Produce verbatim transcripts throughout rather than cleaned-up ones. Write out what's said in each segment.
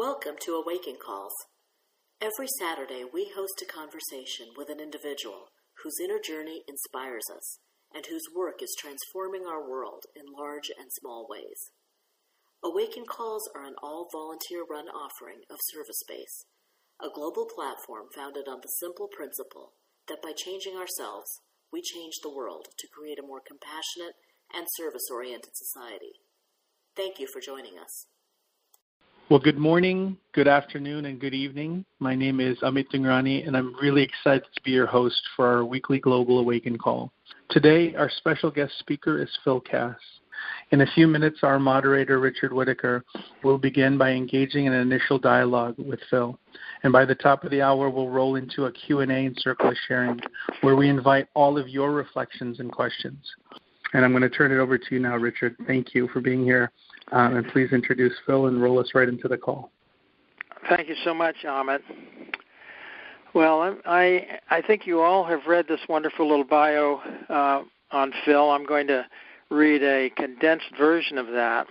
Welcome to Awaken Calls. Every Saturday, we host a conversation with an individual whose inner journey inspires us and whose work is transforming our world in large and small ways. Awaken Calls are an all-volunteer-run offering of Service Space, a global platform founded on the simple principle that by changing ourselves, we change the world to create a more compassionate and service-oriented society. Thank you for joining us. Well, good morning, good afternoon, and good evening. My name is Amit Dingrani, and I'm really excited to be your host for our weekly Global Awaken Call. Today, our special guest speaker is Phil Cass. In a few minutes, our moderator, Richard Whitaker, will begin by engaging in an initial dialogue with Phil. And by the top of the hour, we'll roll into a Q and A and circle of sharing, where we invite all of your reflections and questions. And I'm going to turn it over to you now, Richard. Thank you for being here. Um, and please introduce Phil and roll us right into the call. Thank you so much, Amit. Well, I I think you all have read this wonderful little bio uh, on Phil. I'm going to read a condensed version of that.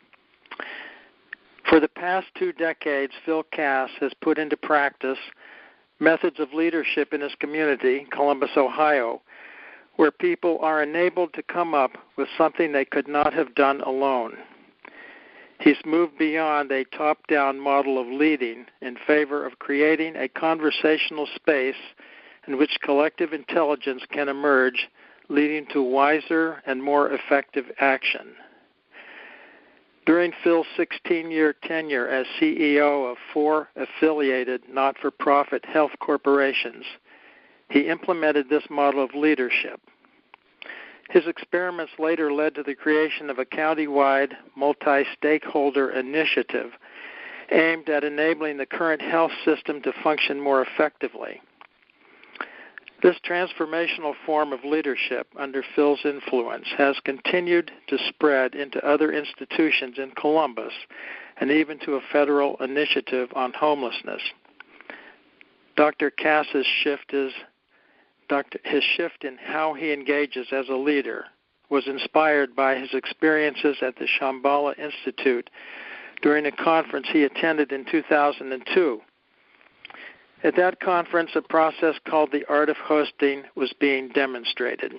For the past two decades, Phil Cass has put into practice methods of leadership in his community, Columbus, Ohio, where people are enabled to come up with something they could not have done alone. He's moved beyond a top-down model of leading in favor of creating a conversational space in which collective intelligence can emerge, leading to wiser and more effective action. During Phil's sixteen-year tenure as C E O of four affiliated not-for-profit health corporations, he implemented this model of leadership. His experiments later led to the creation of a county-wide multi-stakeholder initiative aimed at enabling the current health system to function more effectively. This transformational form of leadership under Phil's influence has continued to spread into other institutions in Columbus and even to a federal initiative on homelessness. Doctor Cass's shift is Doctor, his shift in how he engages as a leader was inspired by his experiences at the Shambhala Institute during a conference he attended in two thousand two. At that conference, a process called the Art of Hosting was being demonstrated.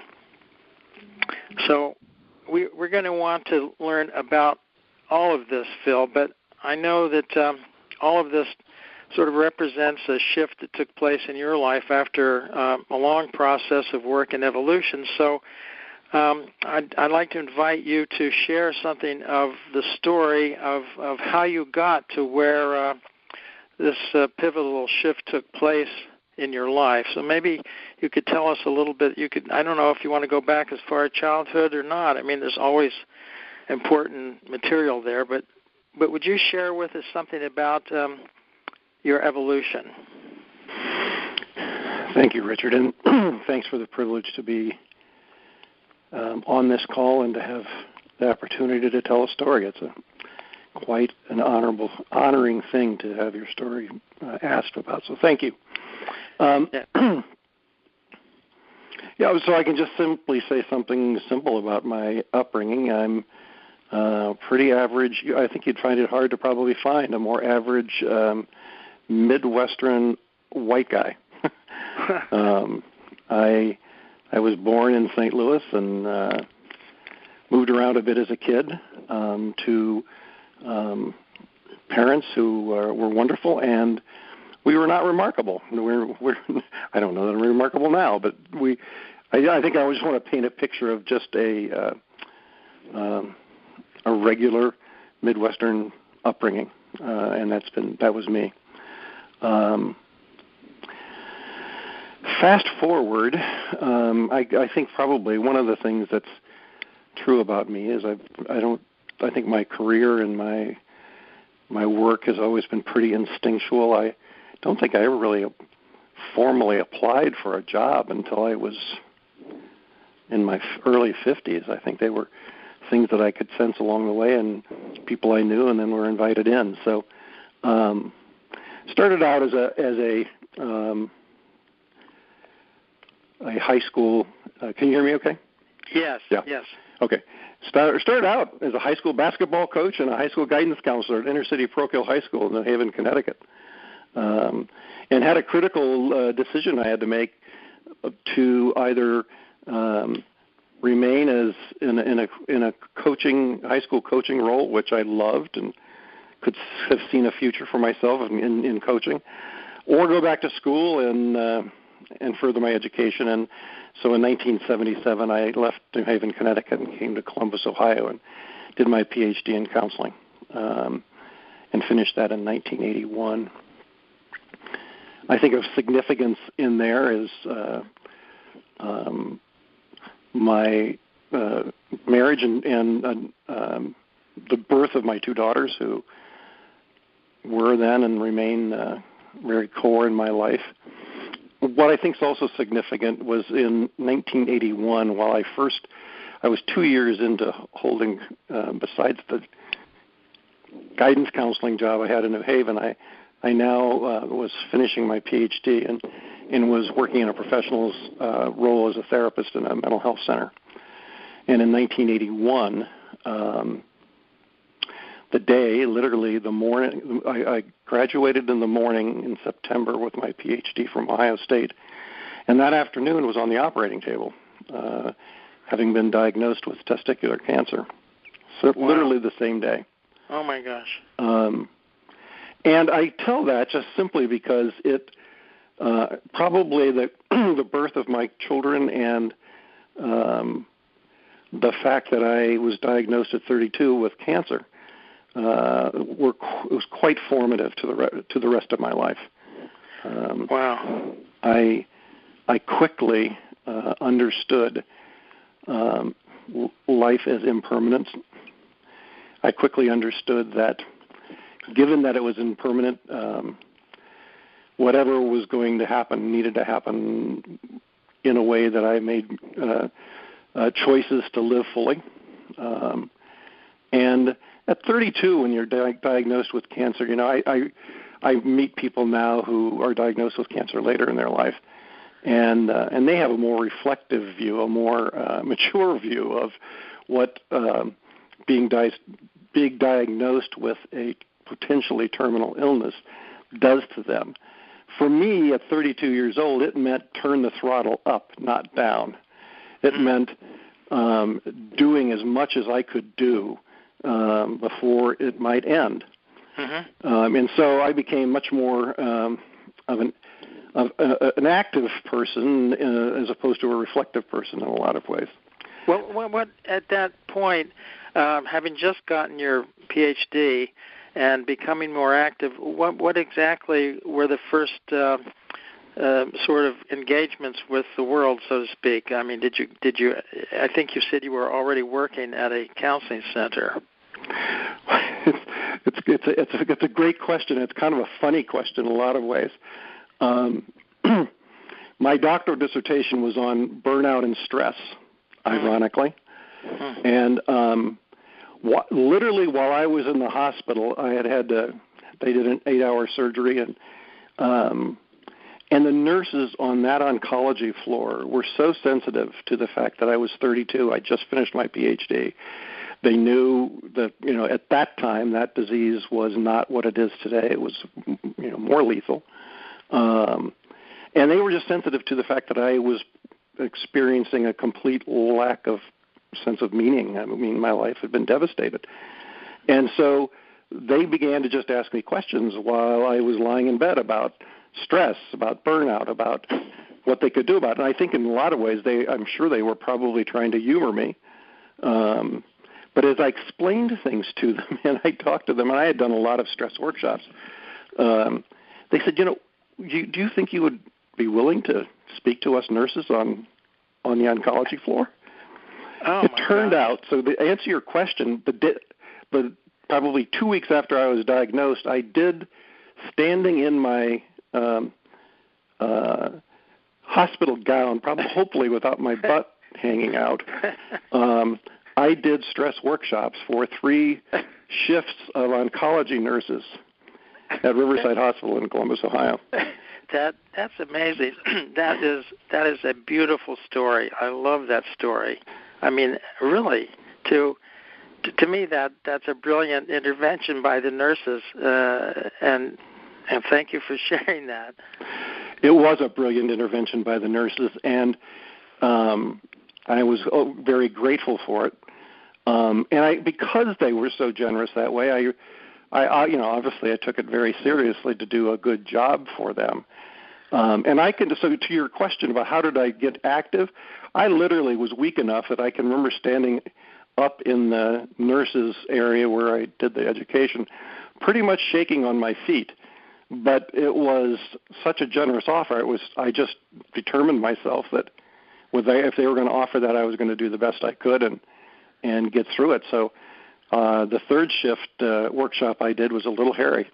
So we, we're going to want to learn about all of this, Phil, but I know that um, all of this sort of represents a shift that took place in your life after um, a long process of work and evolution. So um, I'd, I'd like to invite you to share something of the story of, of how you got to where uh, this uh, pivotal shift took place in your life. So maybe you could tell us a little bit. You could, I don't know if you want to go back as far as childhood or not. I mean, there's always important material there, but, but would you share with us something about um, your evolution? Thank you, Richard, and thanks for the privilege to be um, on this call and to have the opportunity to tell a story. It's a quite an honorable, honoring thing to have your story uh, asked about. So thank you. Um, yeah. yeah, so I can just simply say something simple about my upbringing. I'm uh, pretty average. I think you'd find it hard to probably find a more average Um, Midwestern white guy. um, I I was born in Saint Louis and uh, moved around a bit as a kid um, to um, parents who uh, were wonderful, and we were not remarkable. We're, we're I don't know that I'm remarkable now, but we. I, I think I just want to paint a picture of just a uh, um, a regular Midwestern upbringing, uh, and that's been that was me. Um, fast forward, um, I, I think probably one of the things that's true about me is I I don't I think my career and my my work has always been pretty instinctual. I don't think I ever really formally applied for a job until I was in my early fifties. I think they were things that I could sense along the way, and people I knew, and then were invited in. So. Um, Started out as a as a um, a high school. Uh, can you hear me? Okay. Yes. Yeah. Yes. Okay. Start, started out as a high school basketball coach and a high school guidance counselor at Inner City Parochial High School in New Haven, Connecticut, um, and had a critical uh, decision I had to make to either um, remain as in a, in a in a coaching high school coaching role, which I loved and could have seen a future for myself in, in, in coaching, or go back to school and uh, and further my education. And so in nineteen seventy-seven, I left New Haven, Connecticut, and came to Columbus, Ohio, and did my P H D in counseling, um, and finished that in nineteen eighty-one. I think of significance in there is uh, um, my uh, marriage and, and uh, um, the birth of my two daughters, who were then and remain uh, very core in my life. What I think is also significant was in nineteen eighty-one, while I first, I was two years into holding, uh, besides the guidance counseling job I had in New Haven, I, I now uh, was finishing my P H D and, and was working in a professional's uh, role as a therapist in a mental health center. And in nineteen eighty-one, um, the day, literally the morning, I, I graduated in the morning in September with my P H D from Ohio State, and that afternoon was on the operating table, uh, having been diagnosed with testicular cancer. So wow. Literally the same day. Oh my gosh. Um, and I tell that just simply because it uh, probably the the birth of my children and um, the fact that I was diagnosed at thirty-two with cancer uh, were it was quite formative to the re- to the rest of my life. Um, wow. I I quickly uh, understood um, life as impermanent. I quickly understood that, given that it was impermanent, um, whatever was going to happen needed to happen in a way that I made uh, uh, choices to live fully. Um, and at thirty-two, when you're di- diagnosed with cancer, you know, I, I I meet people now who are diagnosed with cancer later in their life, and uh, and they have a more reflective view, a more uh, mature view of what um, being di- being diagnosed with a potentially terminal illness does to them. For me, at thirty-two years old, it meant turn the throttle up, not down. It meant um, doing as much as I could do um, before it might end. Mm-hmm. Um, and so I became much more um, of an of, uh, an active person uh, as opposed to a reflective person in a lot of ways. Well, what, what at that point, um, having just gotten your P H D and becoming more active, what, what exactly were the first uh, uh, sort of engagements with the world, so to speak? I mean, did you did you? I think you said you were already working at a counseling center. It's it's a, it's a it's a great question. It's kind of a funny question in a lot of ways. Um, my doctoral dissertation was on burnout and stress, ironically, mm-hmm. and um, wh- literally while I was in the hospital, I had had to. They did an eight-hour surgery, and um, and the nurses on that oncology floor were so sensitive to the fact that I was thirty-two. I just finished my P H D. They knew that, you know, at that time that disease was not what it is today. It was, you know, more lethal. Um, and they were just sensitive to the fact that I was experiencing a complete lack of sense of meaning. I mean, my life had been devastated. And so they began to just ask me questions while I was lying in bed about stress, about burnout, about what they could do about it. And I think in a lot of ways, they, I'm sure they were probably trying to humor me. Um, But as I explained things to them and I talked to them, and I had done a lot of stress workshops, um, they said, you know, you, do you think you would be willing to speak to us nurses on on the oncology floor? Oh, it my turned God. out, so to answer your question, the, di- the probably two weeks after I was diagnosed, I did, standing in my um, uh, hospital gown, probably hopefully without my butt hanging out, um, I did stress workshops for three shifts of oncology nurses at Riverside Hospital in Columbus, Ohio. That that's amazing. that is that is a beautiful story. I love that story. I mean, really, to, to to me that that's a brilliant intervention by the nurses, uh, and and thank you for sharing that. It was a brilliant intervention by the nurses, and um, I was oh, very grateful for it. Um, and I, because they were so generous that way, I, I, I, you know, obviously I took it very seriously to do a good job for them. Um, and I can, so to your question about how did I get active, I literally was weak enough that I can remember standing up in the nurses area where I did the education, pretty much shaking on my feet. But it was such a generous offer. It was, I just determined myself that with they, if they were going to offer that, I was going to do the best I could and, and get through it. So uh, the third shift uh, workshop I did was a little hairy.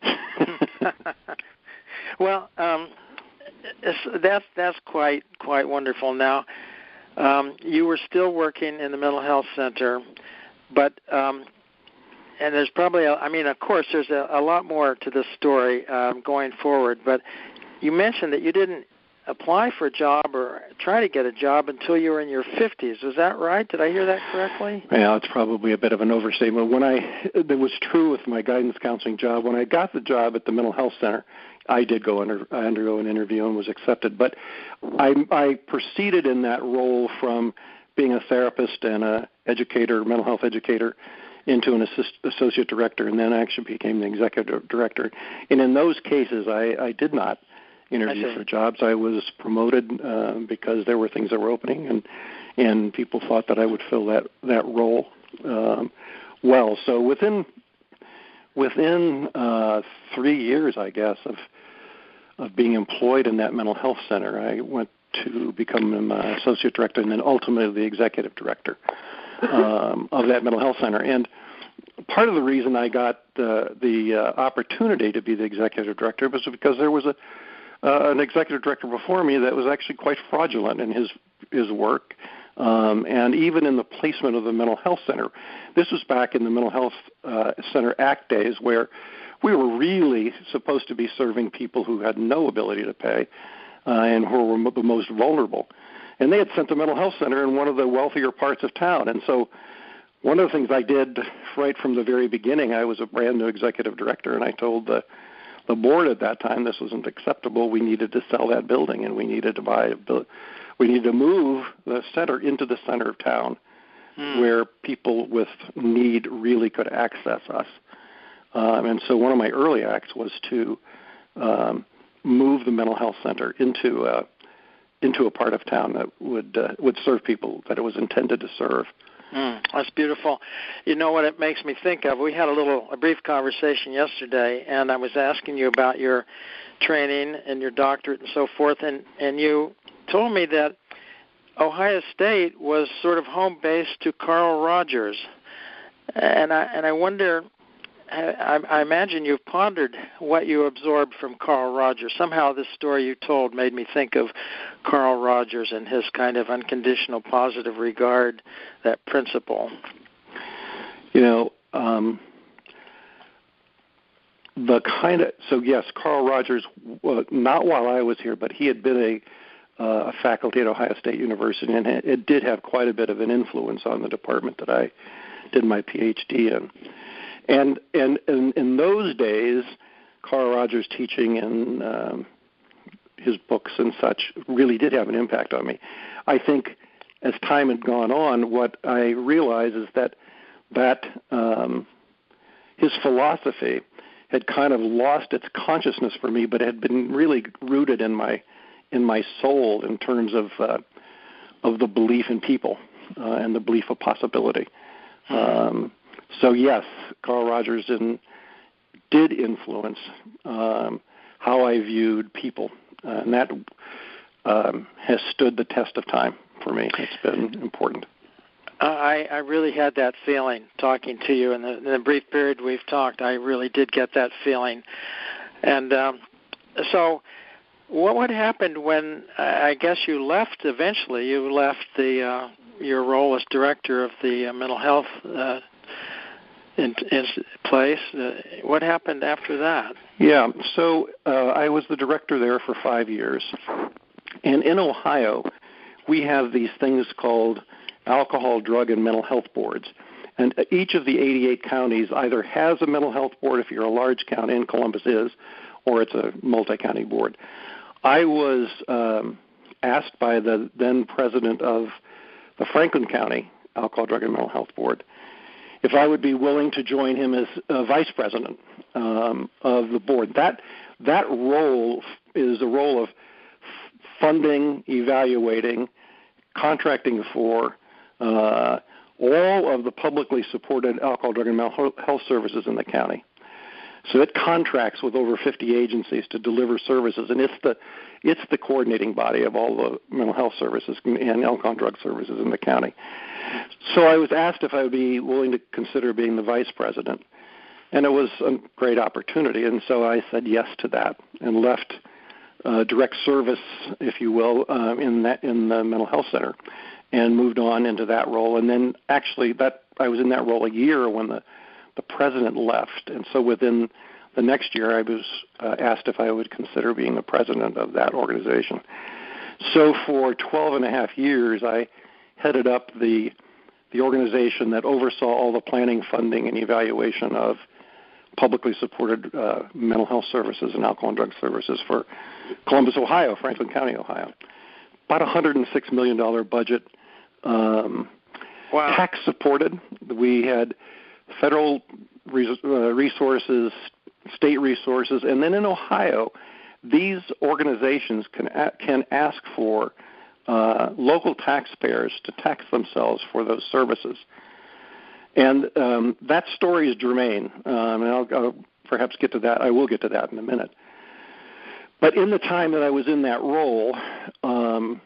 Well, um, that's that's quite quite wonderful. Now, um, you were still working in the mental health center, but um, and there's probably, a, I mean, of course, there's a, a lot more to this story um, going forward. But you mentioned that you didn't apply for a job or try to get a job until you were in your fifties. Was that right? Did I hear that correctly? Yeah, it's probably a bit of an overstatement. When I, it was true with my guidance counseling job. When I got the job at the mental health center, I did go under, I undergo an interview and was accepted. But I, I proceeded in that role from being a therapist and a educator, mental health educator, into an assist, associate director, and then actually became the executive director. And in those cases, I, I did not interview for jobs. I was promoted uh, because there were things that were opening, and and people thought that I would fill that that role um, well. So within within uh, three years, I guess, of of being employed in that mental health center, I went to become an uh, associate director, and then ultimately the executive director um, of that mental health center. And part of the reason I got the the uh, opportunity to be the executive director was because there was a Uh, an executive director before me that was actually quite fraudulent in his his work, um, and even in the placement of the mental health center. This was back in the Mental Health uh, Center Act days, where we were really supposed to be serving people who had no ability to pay uh, and who were the most vulnerable. And they had sent the mental health center in one of the wealthier parts of town. And so one of the things I did right from the very beginning, I was a brand new executive director, and I told the The board at that time, this wasn't acceptable. We needed to sell that building, and we needed to buy. A, we needed to move the center into the center of town, mm. where people with need really could access us. Um, and so, one of my early acts was to um, move the mental health center into uh, into a part of town that would uh, would serve people that it was intended to serve. Mm, that's beautiful. You know what it makes me think of? We had a little, a brief conversation yesterday, and I was asking you about your training and your doctorate and so forth, and, and you told me that Ohio State was sort of home base to Carl Rogers, and I and I wonder, I, I imagine you've pondered what you absorbed from Carl Rogers. Somehow this story you told made me think of Carl Rogers and his kind of unconditional positive regard, that principle. You know, um, the kind of, so yes, Carl Rogers, well, not while I was here, but he had been a, uh, a faculty at Ohio State University, and it did have quite a bit of an influence on the department that I did my P H D in. And and in, in those days, Carl Rogers' teaching and um, his books and such really did have an impact on me. I think as time had gone on, what I realized is that that um, his philosophy had kind of lost its consciousness for me, but had been really rooted in my in my soul in terms of uh, of the belief in people uh, and the belief of possibility. Um, So, yes, Carl Rogers in, did influence um, how I viewed people, uh, and that um, has stood the test of time for me. It's been important. I, I really had that feeling talking to you in the, in the brief period we've talked. I really did get that feeling. And um, so what what happened when, I guess you left eventually, you left the uh, your role as director of the uh, mental health uh In, in place. Uh, what happened after that? Yeah, so uh, I was the director there for five years. And in Ohio, we have these things called alcohol, drug, and mental health boards. And each of the eighty-eight counties either has a mental health board, if you're a large county, and Columbus is, or it's a multi-county board. I was um, asked by the then president of the Franklin County Alcohol, Drug, and Mental Health Board if I would be willing to join him as uh, vice president um, of the board. That that role is a role of f- funding, evaluating, contracting for uh, all of the publicly supported alcohol, drug, and mental health services in the county. So it contracts with over fifty agencies to deliver services, and it's the it's the coordinating body of all the mental health services and alcohol and drug services in the county. So I was asked if I would be willing to consider being the vice president, and it was a great opportunity, and so I said yes to that and left uh, direct service, if you will, um, in that in the mental health center, and moved on into that role. And then actually that I was in that role a year when the the president left, and so within the next year I was uh, asked if I would consider being the president of that organization. So for twelve and a half years I headed up the the organization that oversaw all the planning, funding, and evaluation of publicly supported uh, mental health services and alcohol and drug services for Columbus, Ohio, Franklin County, Ohio. About a one hundred six million dollars budget, um, wow. tax supported. We had federal res- uh, resources, state resources, and then in Ohio, these organizations can a- can ask for uh, local taxpayers to tax themselves for those services. And um, that story is germane, um, and I'll, I'll perhaps get to that. I will get to that in a minute. But in the time that I was in that role, um,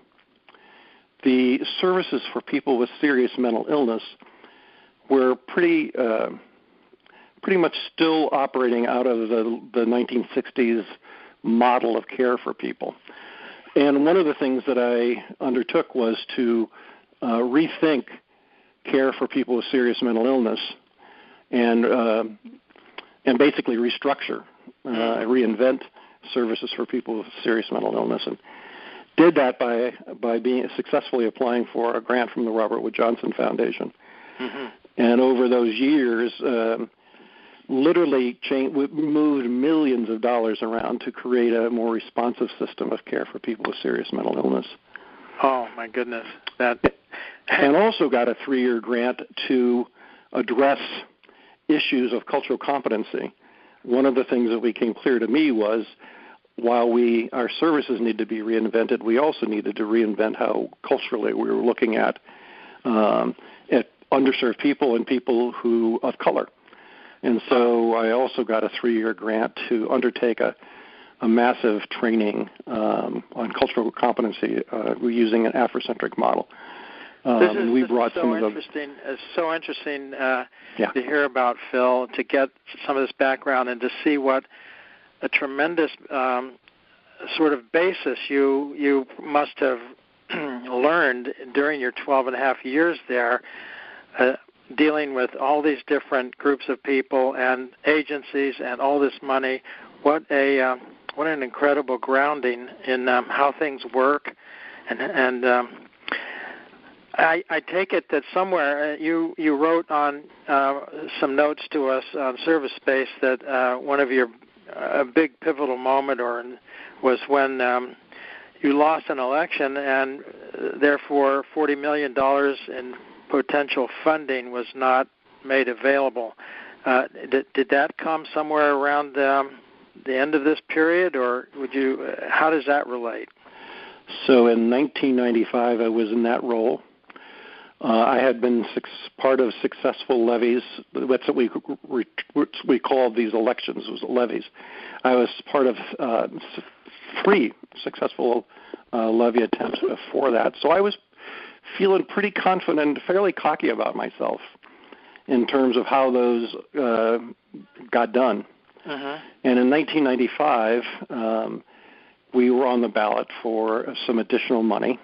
the services for people with serious mental illness were pretty uh, pretty much still operating out of the, the nineteen sixties model of care for people. And one of the things that I undertook was to uh, rethink care for people with serious mental illness and uh, and basically restructure, uh, reinvent services for people with serious mental illness, and did that by by being successfully applying for a grant from the Robert Wood Johnson Foundation. Mm-hmm. And over those years, um, literally changed, moved millions of dollars around to create a more responsive system of care for people with serious mental illness. Oh, my goodness. That and also got a three-year grant to address issues of cultural competency. One of the things that became clear to me was while we our services need to be reinvented, we also needed to reinvent how culturally we were looking at um, at underserved people and people who of color. And so I also got a three-year grant to undertake a, a massive training um, on cultural competency uh, using an Afrocentric model. Um, this is, and we this brought is so some of interesting. It's so interesting uh, yeah. to hear about Phil, to get some of this background, and to see what a tremendous um, sort of basis you you must have learned during your twelve and a half years there, uh, dealing with all these different groups of people and agencies and all this money. What a uh, what an incredible grounding in um, how things work, and and. Um, I, I take it that somewhere uh, you you wrote on uh, some notes to us on Service Space that uh, one of your a big pivotal moment or was when um, you lost an election and uh, therefore forty million dollars in potential funding was not made available. Uh, did, did that come somewhere around um, the end of this period, or would you? Uh, how does that relate? So in nineteen ninety-five, I was in that role. Uh, I had been six, part of successful levies. That's what we we called these elections, was levies. I was part of uh, three successful uh, levy attempts before that. So I was feeling pretty confident, fairly cocky about myself in terms of how those uh, got done. Uh-huh. And in nineteen ninety-five, um, we were on the ballot for some additional money.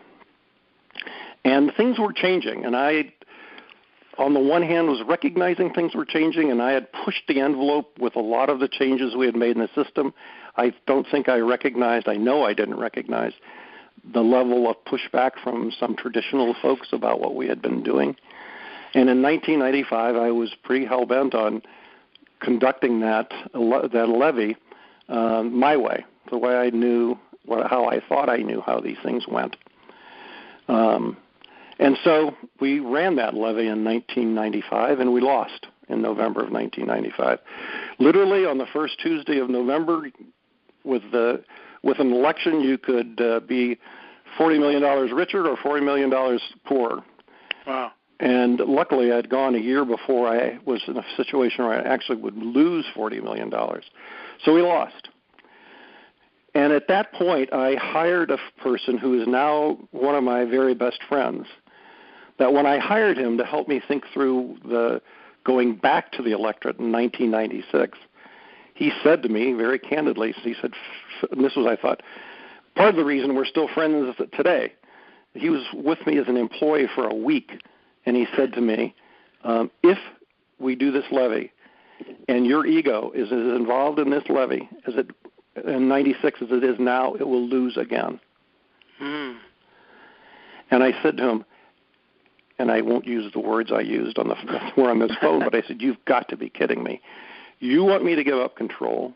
And things were changing, and I, on the one hand, was recognizing things were changing, and I had pushed the envelope with a lot of the changes we had made in the system. I don't think I recognized, I know I didn't recognize, the level of pushback from some traditional folks about what we had been doing. And in nineteen ninety-five, I was pretty hell-bent on conducting that that levy uh, my way, the way I knew, how I thought I knew how these things went. Um, and so we ran that levy in nineteen ninety-five, and we lost in November of nineteen ninety-five. Literally on the first Tuesday of November, with the with an election, you could uh, be forty million dollars richer or forty million dollars poorer. Wow. And luckily, I'd gone a year before I was in a situation where I actually would lose forty million dollars. So we lost. And at that point, I hired a person who is now one of my very best friends, that when I hired him to help me think through the going back to the electorate in nineteen ninety-six, he said to me very candidly, he said, and this was, I thought, part of the reason we're still friends today. He was with me as an employee for a week, and he said to me, um, if we do this levy and your ego is as involved in this levy as it in ninety-six as it is now, it will lose again. Mm. And I said to him, and I won't use the words I used on the we're on this phone, but I said, you've got to be kidding me. You want me to give up control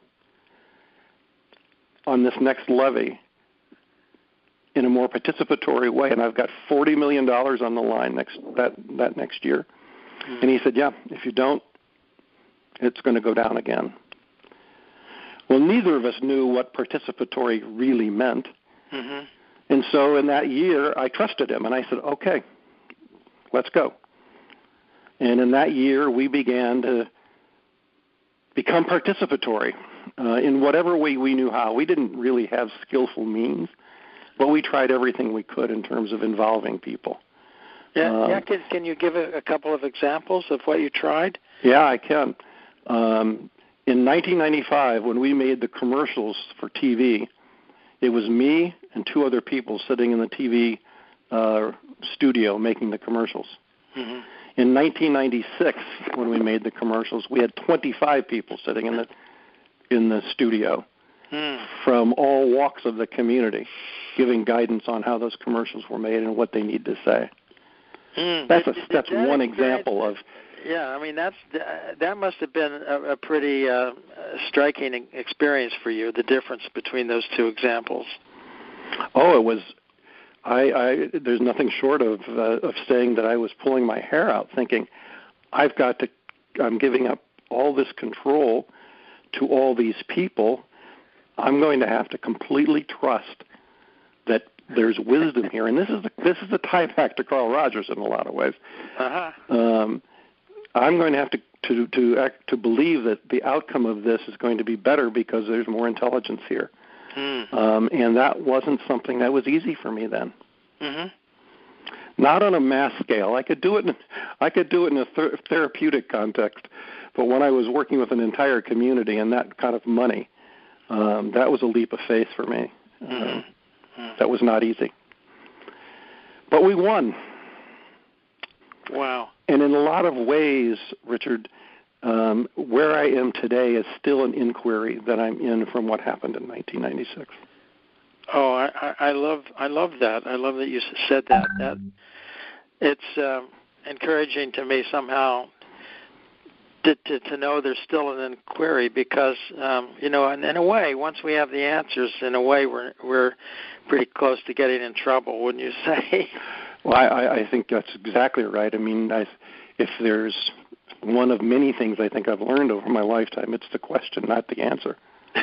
on this next levy in a more participatory way, and I've got forty million dollars on the line next that, that next year. Mm. And he said, yeah, if you don't, it's going to go down again. Well, neither of us knew what participatory really meant. Mm-hmm. And so in that year, I trusted him, and I said, okay, let's go. And in that year, we began to become participatory uh, in whatever way we knew how. We didn't really have skillful means, but we tried everything we could in terms of involving people. Yeah, um, yeah. Can, can you give a, a couple of examples of what you tried? Yeah, I can. Um, in nineteen ninety-five, when we made the commercials for T V, it was me and two other people sitting in the T V uh, studio making the commercials. Mm-hmm. In nineteen ninety-six, when we made the commercials, we had twenty-five people sitting in the in the studio mm. from all walks of the community, giving guidance on how those commercials were made and what they need to say. Mm. That's did, a, did that's that one example of. Yeah, I mean that's that must have been a, a pretty uh, striking experience for you. The difference between those two examples. Oh, it was. I, I there's nothing short of uh, of saying that I was pulling my hair out, thinking, I've got to. I'm giving up all this control to all these people. I'm going to have to completely trust that there's wisdom here, and this is the, this is the tie back to Carl Rogers in a lot of ways. Uh-huh. Um, I'm going to have to to to act, to believe that the outcome of this is going to be better because there's more intelligence here. Mm. Um, and that wasn't something that was easy for me then. Mm-hmm. Not on a mass scale. I could do it. In, I could do it in a ther- therapeutic context, but when I was working with an entire community and that kind of money, um, that was a leap of faith for me. Mm-hmm. Uh, that was not easy. But we won. Wow. And in a lot of ways, Richard, um, where I am today is still an inquiry that I'm in from what happened in nineteen ninety-six. Oh, I, I love I love that. I love that you said that. That it's um, encouraging to me somehow to, to to know there's still an inquiry because um, you know, in, in a way, once we have the answers, in a way, we're we're pretty close to getting in trouble, wouldn't you say? Well, I, I think that's exactly right. I mean, I, if there's one of many things I think I've learned over my lifetime, it's the question, not the answer.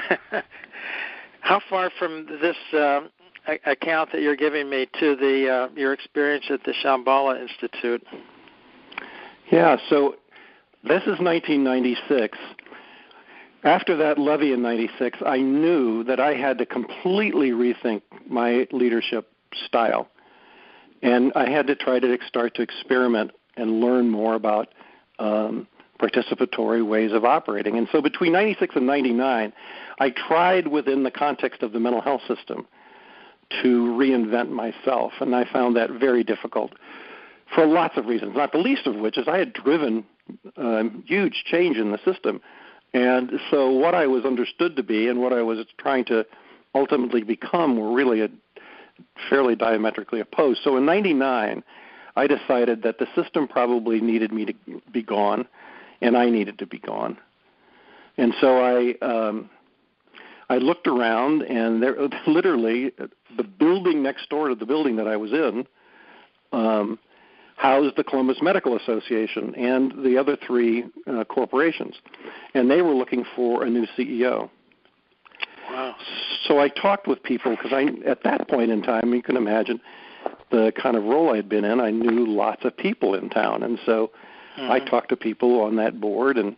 How far from this uh, account that you're giving me to the uh, your experience at the Shambhala Institute? Yeah, so this is nineteen ninety-six. After that levy in ninety-six, I knew that I had to completely rethink my leadership style. And I had to try to start to experiment and learn more about um, participatory ways of operating. And so between ninety-six and ninety-nine, I tried within the context of the mental health system to reinvent myself, and I found that very difficult for lots of reasons, not the least of which is I had driven um, huge change in the system. And so what I was understood to be and what I was trying to ultimately become were really a fairly diametrically opposed. So in ninety-nine, I decided that the system probably needed me to be gone, and I needed to be gone. And so I um, I looked around, and there literally the building next door to the building that I was in um, housed the Columbus Medical Association and the other three uh, corporations, and they were looking for a new C E O. Wow. So I talked with people because I, at that point in time, you can imagine the kind of role I'd been in. I knew lots of people in town, and so mm-hmm. I talked to people on that board, and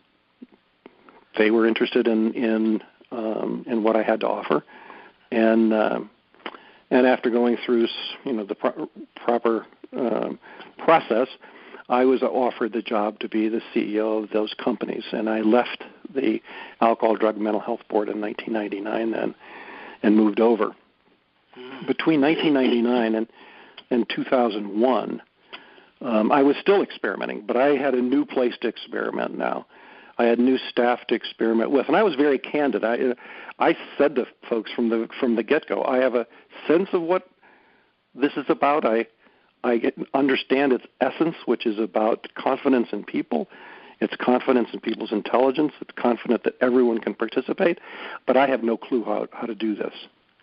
they were interested in in, um, in what I had to offer. And uh, and after going through, you know, the pro- proper um, process, I was offered the job to be the C E O of those companies, and I left the Alcohol, Drug, and Mental Health Board in nineteen ninety-nine then and moved over. Between nineteen ninety-nine and, and two thousand one, um, I was still experimenting, but I had a new place to experiment now. I had new staff to experiment with, and I was very candid. I I said to folks from the from the get-go, I have a sense of what this is about. I I get, understand its essence, which is about confidence in people. It's confidence in people's intelligence. It's confident that everyone can participate, but I have no clue how, how to do this.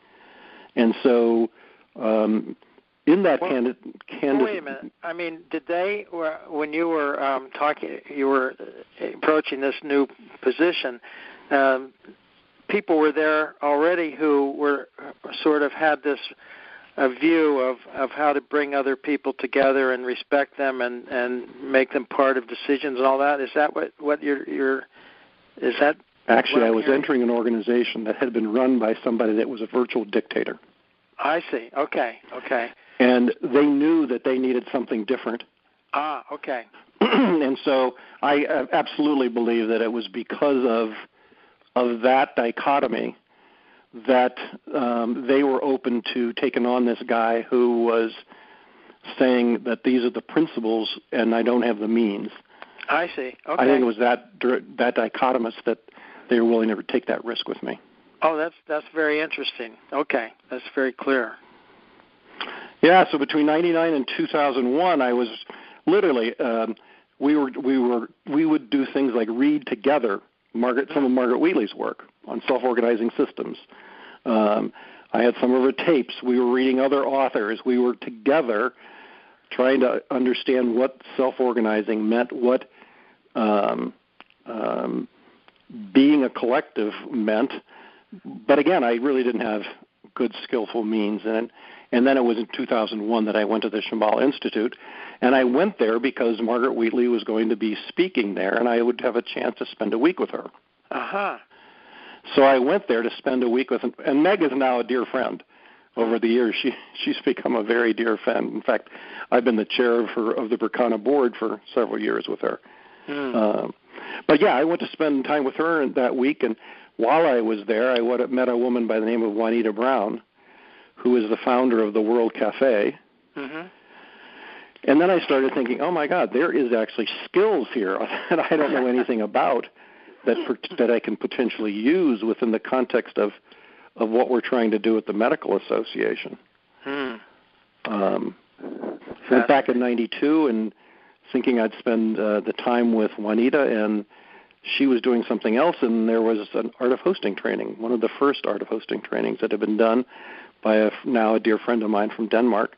And so um, in that well, candid, candid... Wait a minute. I mean, did they, when you were um, talking, you were approaching this new position, um, people were there already who were sort of had this a view of, of how to bring other people together and respect them and, and make them part of decisions and all that? Is that what, what you're, you're is that? Actually, I was hearing? entering an organization that had been run by somebody that was a virtual dictator. I see. Okay, okay. And they knew that they needed something different. Ah, okay. And so I absolutely believe that it was because of of that dichotomy that um, they were open to taking on this guy who was saying that these are the principles and I don't have the means. I see. Okay. I think it was that that dichotomous that they were willing to take that risk with me. Oh, that's that's very interesting. Okay, that's very clear. Yeah, so between ninety-nine and two thousand one, I was literally um, we were we were we would do things like read together Margaret some of Margaret Wheatley's work on self-organizing systems. Um, I had some of her tapes. We were reading other authors. We were together trying to understand what self-organizing meant, what um, um, being a collective meant. But again, I really didn't have good, skillful means. And, and then it was in two thousand one that I went to the Shambhala Institute. And I went there because Margaret Wheatley was going to be speaking there, and I would have a chance to spend a week with her. Uh-huh. So I went there to spend a week with her. And Meg is now a dear friend. Over the years, she she's become a very dear friend. In fact, I've been the chair of her of the Berkana board for several years with her. Mm. Uh, but yeah, I went to spend time with her that week, and while I was there, I would have met a woman by the name of Juanita Brown, who is the founder of the World Cafe. Mm-hmm. And then I started thinking, oh my God, there is actually skills here that I don't know anything about that that I can potentially use within the context of. of what we're trying to do at the Medical Association. Hmm. Um, went back in ninety-two and thinking I'd spend uh, the time with Juanita, and she was doing something else, and there was an art of hosting training, one of the first art of hosting trainings that had been done by a, now a dear friend of mine from Denmark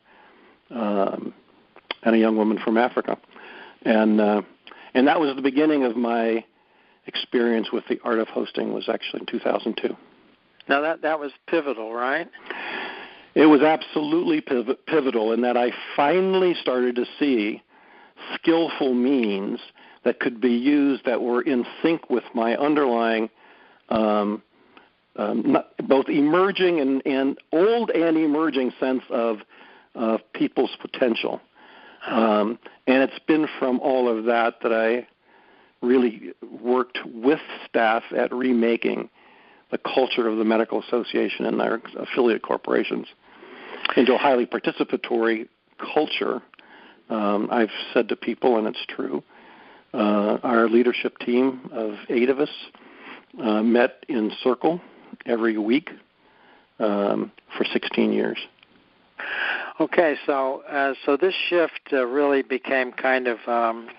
um, and a young woman from Africa. And uh, and that was the beginning of my experience with the art of hosting, was actually in two thousand two. Now, that, that was pivotal, right? It was absolutely piv- pivotal in that I finally started to see skillful means that could be used that were in sync with my underlying um, um, not, both emerging and, and old and emerging sense of uh, people's potential. Um, and it's been from all of that that I really worked with staff at remaking the culture of the Medical Association and their affiliate corporations into a highly participatory culture. Um, I've said to people, and it's true, uh, our leadership team of eight of us uh, met in circle every week um, for sixteen years. Okay, so uh, so this shift uh, really became kind of, um,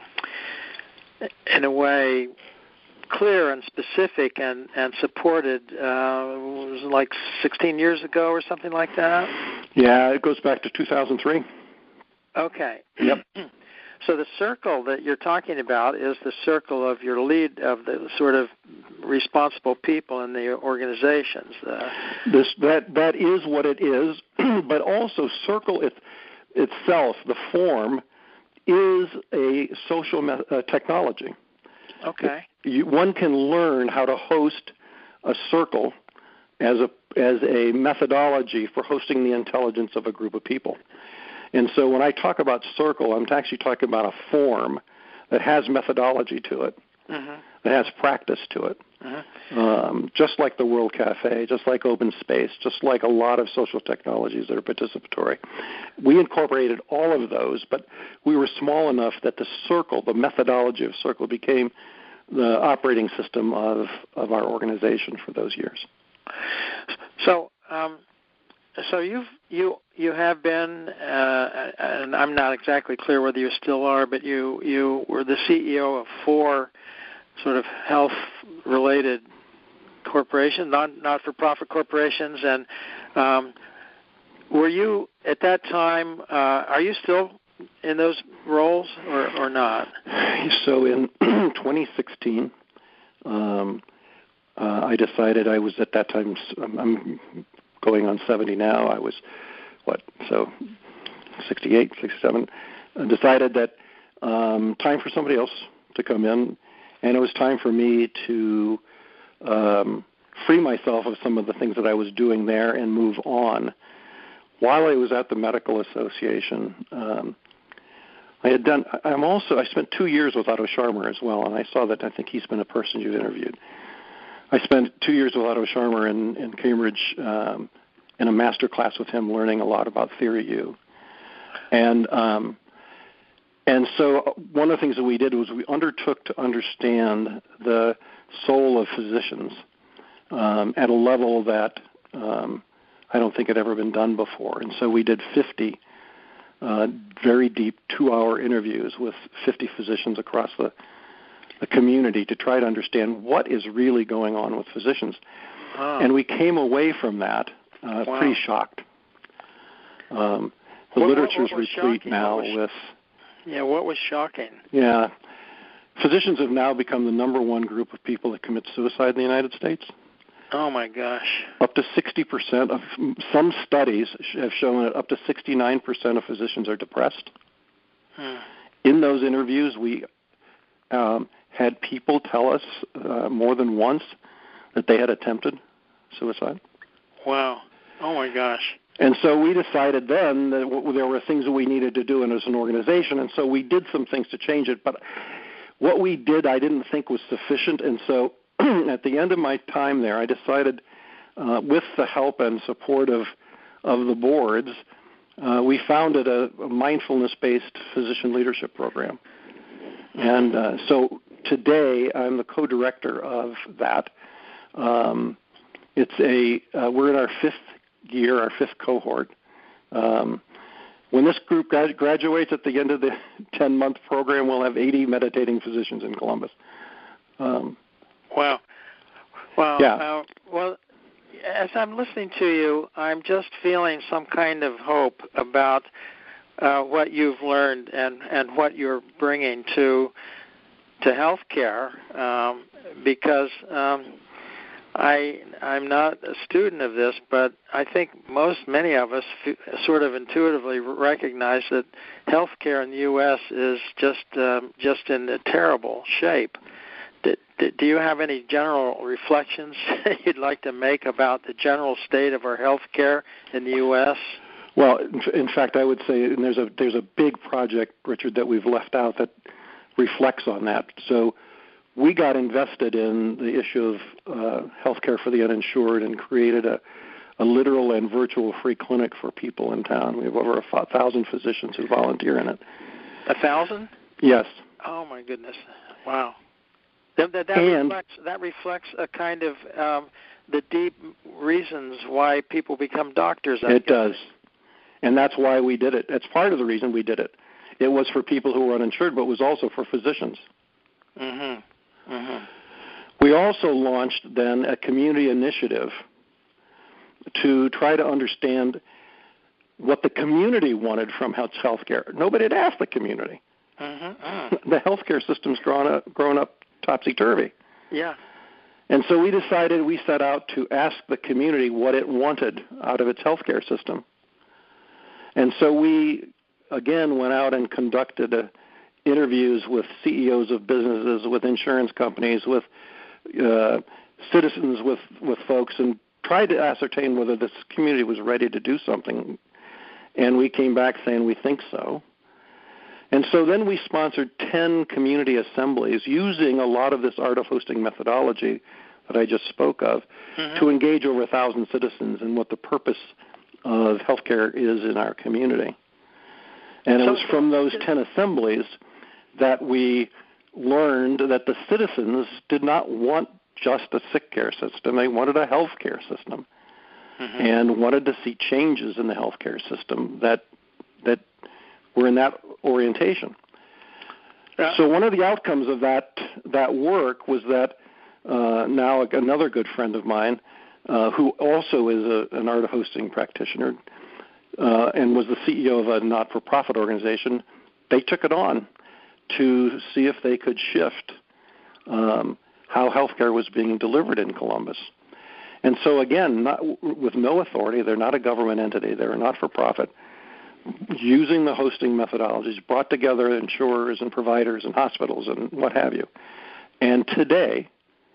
in a way, clear and specific and, and supported, uh, it was like sixteen years ago or something like that? Yeah, it goes back to two thousand three. Okay. Yep. So the circle that you're talking about is the circle of your lead, of the sort of responsible people in the organizations. Uh, this that that is what it is, but also circle it, itself, the form, is a social me- uh, technology. Okay. You, one can learn how to host a circle as a as a methodology for hosting the intelligence of a group of people. And so when I talk about circle, I'm actually talking about a form that has methodology to it, mm-hmm. that has practice to it, mm-hmm. um, just like the World Cafe, just like Open Space, just like a lot of social technologies that are participatory. We incorporated all of those, but we were small enough that the circle, the methodology of circle, became the operating system of, of our organization for those years. So, um, so you've you you have been, uh, and I'm not exactly clear whether you still are, but you you were the C E O of four sort of health-related corporations, non not-for-profit corporations, and um, were you at that time? Uh, are you still in those roles or, or not? So in twenty sixteen, um, uh, I decided I was at that time. I'm going on seventy now. I was what? So sixty-eight, sixty-seven. I decided that um, time for somebody else to come in, and it was time for me to um, free myself of some of the things that I was doing there and move on. While I was at the Medical Association, um, I had done. I'm also. I spent two years with Otto Scharmer as well, and I saw that. I think he's been a person you've interviewed. I spent two years with Otto Scharmer in, in Cambridge um, in a master class with him, learning a lot about Theory U. And um, and so one of the things that we did was we undertook to understand the soul of physicians um, at a level that um, I don't think had ever been done before. And so we did fifty uh, very deep two-hour interviews with fifty physicians across the the community to try to understand what is really going on with physicians. Oh. And we came away from that uh, wow. pretty shocked. Um, the what, literature's what, what replete shocking? now was, with... Yeah, what was shocking? Yeah. Physicians have now become the number one group of people that commit suicide in the United States. Oh, my gosh. Up to sixty percent of... Some studies have shown that up to sixty-nine percent of physicians are depressed. Hmm. In those interviews, we... Um, had people tell us uh, more than once that they had attempted suicide. Wow. Oh, my gosh. And so we decided then that w- there were things that we needed to do as an organization, and so we did some things to change it. But what we did I didn't think was sufficient, and so at the end of my time there, I decided, uh, with the help and support of, of the boards, uh, we founded a, a mindfulness-based physician leadership program. Mm-hmm. And uh, so today, I'm the co-director of that. Um, it's a uh, we're in our fifth year, our fifth cohort. Um, when this group grad- graduates at the end of the ten-month program, we'll have eighty meditating physicians in Columbus. Um, wow. Wow. Yeah. Uh, well, as I'm listening to you, I'm just feeling some kind of hope about uh, what you've learned and, and what you're bringing to to healthcare, um, because um, I I'm not a student of this, but I think most many of us f- sort of intuitively recognize that healthcare in the U S is just um, just in a terrible shape. D- d- do you have any general reflections you'd like to make about the general state of our healthcare in the U S? Well, in fact, I would say, and there's a there's a big project, Richard, that we've left out that reflects on that. So we got invested in the issue of uh, healthcare for the uninsured and created a, a literal and virtual free clinic for people in town. We have over a thousand physicians who volunteer in it. A thousand? Yes. Oh my goodness! Wow. That, that, that and, reflects that reflects a kind of um, the deep reasons why people become doctors. I it guess. does. And that's why we did it. That's part of the reason we did it. It was for people who were uninsured, but it was also for physicians. Mm-hmm. Mm-hmm. We also launched then a community initiative to try to understand what the community wanted from health care. Nobody had asked the community. Mm-hmm. The healthcare system's grown up, grown up topsy-turvy. Yeah. And so we decided, we set out to ask the community what it wanted out of its healthcare system. And so we, again, went out and conducted uh, interviews with C E Os of businesses, with insurance companies, with uh, citizens, with, with folks, and tried to ascertain whether this community was ready to do something. And we came back saying we think so. And so then we sponsored ten community assemblies using a lot of this art of hosting methodology that I just spoke of mm-hmm. to engage over a thousand citizens in what the purpose of healthcare is in our community. And it so, was from those ten assemblies that we learned that the citizens did not want just a sick care system. They wanted a healthcare system mm-hmm. and wanted to see changes in the healthcare system that that were in that orientation. Yeah. So one of the outcomes of that that work was that uh, now another good friend of mine, uh, who also is a, an art of hosting practitioner uh, and was the C E O of a not-for-profit organization, they took it on to see if they could shift um, how healthcare was being delivered in Columbus. And so again, not, with no authority, they're not a government entity, they're a not-for-profit, using the hosting methodologies, brought together insurers and providers and hospitals and what have you. And today,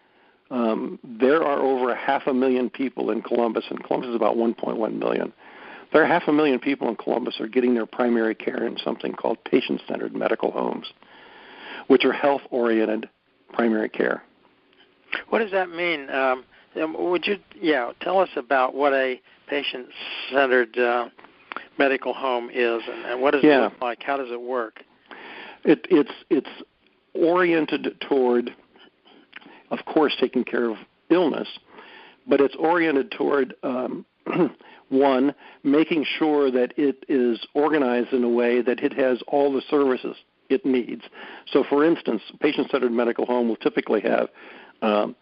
um, there are over a half a million people in Columbus, and Columbus is about one point one million. There are half a million people in Columbus are getting their primary care in something called patient-centered medical homes, which are health-oriented primary care. What does that mean? Um, would you, yeah, tell us about what a patient-centered uh, medical home is, and, and what does yeah. it look like? How does it work? It, it's it's oriented toward, of course, taking care of illness, but it's oriented toward, um, one, making sure that it is organized in a way that it has all the services it needs. So, for instance, a patient-centered medical home will typically have um,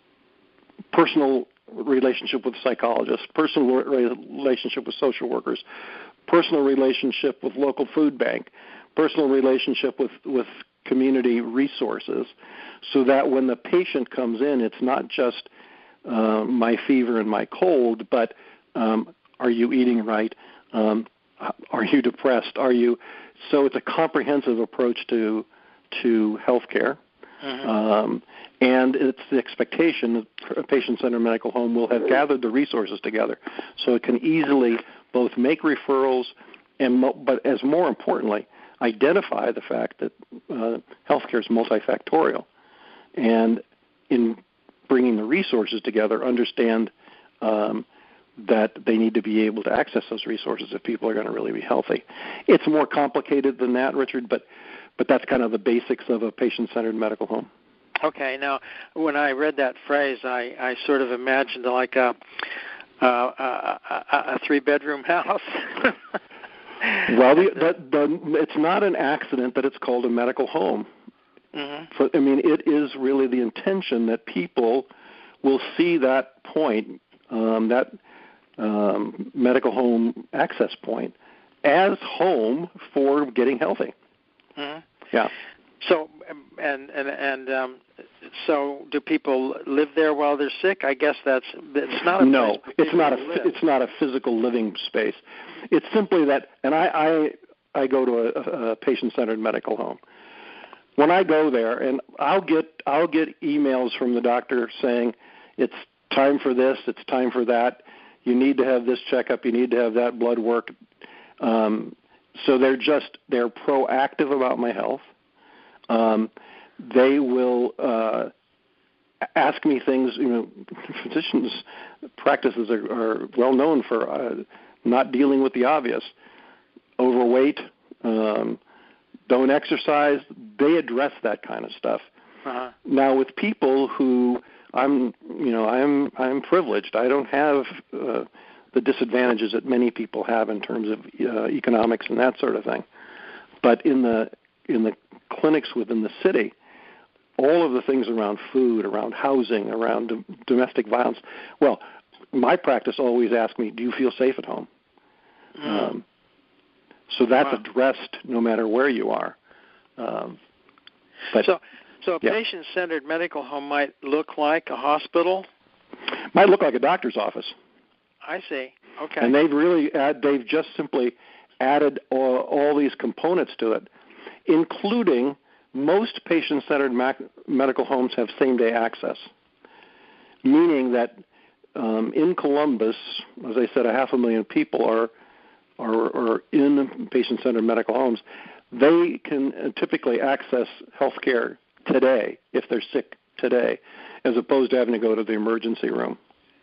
personal relationship with psychologists, personal relationship with social workers, personal relationship with local food bank, personal relationship with, with community resources, so that when the patient comes in, it's not just uh, my fever and my cold, but um, are you eating right? Um, are you depressed? Are you? So it's a comprehensive approach to to healthcare. Mm-hmm. Um, and it's the expectation that a patient-centered medical home will have gathered the resources together so it can easily both make referrals and, mo- but as more importantly, identify the fact that uh, healthcare is multifactorial. And in bringing the resources together, understand um, that they need to be able to access those resources if people are going to really be healthy. It's more complicated than that, Richard, but but that's kind of the basics of a patient-centered medical home. Okay. Now, when I read that phrase, I, I sort of imagined like a a, a, a three-bedroom house. Well, the, the, the, it's not an accident that it's called a medical home. Mm-hmm. So, I mean, it is really the intention that people will see that point, um, that um, medical home access point, as home for getting healthy. Mm-hmm. Yeah. So, and and and um, so, do people live there while they're sick? I guess that's it's not a no. It's not a live. it's not a physical living space. It's simply that, and I I, I go to a, a patient-centered medical home. When I go there, and I'll get I'll get emails from the doctor saying it's time for this, it's time for that. You need to have this checkup. You need to have that blood work. Um, so they're just they're proactive about my health. Um, they will uh, ask me things. You know, physicians' practices are, are well known for uh, not dealing with the obvious. Overweight, um, don't exercise. They address that kind of stuff. Uh-huh. Now, with people who I'm, you know, I'm I'm privileged. I don't have uh, the disadvantages that many people have in terms of uh, economics and that sort of thing. But in the in the clinics within the city, all of the things around food, around housing, around do- domestic violence. Well, my practice always asks me, "Do you feel safe at home?" Mm. Um, so that's wow. addressed no matter where you are. Um, but, so, so a yeah. patient-centered medical home might look like a hospital. Might look like a doctor's office. I see. Okay. And they've really add, they've just simply added all, all these components to it, including most patient-centered mac- medical homes have same-day access, meaning that um, in Columbus, as I said, a half a million people are are, are in patient-centered medical homes. They can typically access health care today if they're sick today, as opposed to having to go to the emergency room.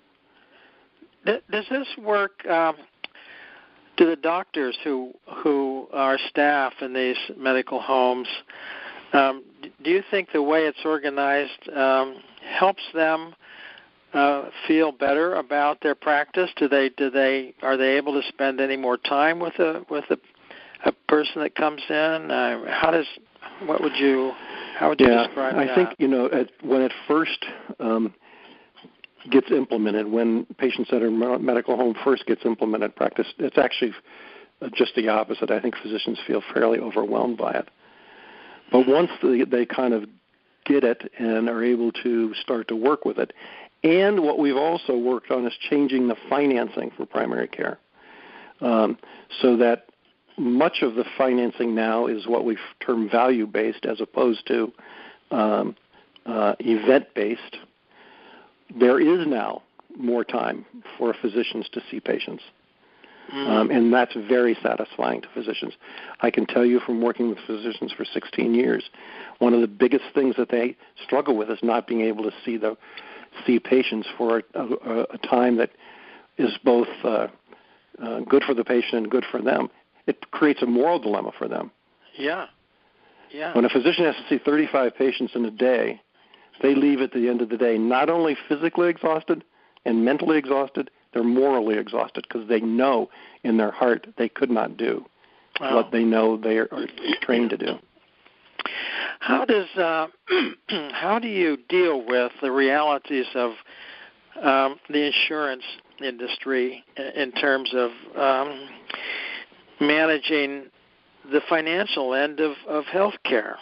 Does this work? Um, do the doctors who who are staff in these medical homes, um, do you think the way it's organized um, helps them uh, feel better about their practice? Do they do they are they able to spend any more time with a with a, a person that comes in? Uh, how does what would you how would you yeah, describe I that? think you know at, when it first um, gets implemented, when patient-centered medical home first gets implemented practice, it's actually just the opposite. I think physicians feel fairly overwhelmed by it. But once they, they kind of get it and are able to start to work with it, and what we've also worked on is changing the financing for primary care, um, so that much of the financing now is what we've termed value-based as opposed to um, uh, event-based. There is now more time for physicians to see patients, mm. um, and that's very satisfying to physicians. I can tell you from working with physicians for sixteen years, one of the biggest things that they struggle with is not being able to see the see patients for a, a, a time that is both uh, uh, good for the patient and good for them. It creates a moral dilemma for them. Yeah, yeah. When a physician has to see thirty-five patients in a day, they leave at the end of the day not only physically exhausted and mentally exhausted, they're morally exhausted because they know in their heart they could not do wow. what they know they are, are trained to do. How does uh, how do you deal with the realities of um, the insurance industry in terms of um, managing the financial end of, of health care?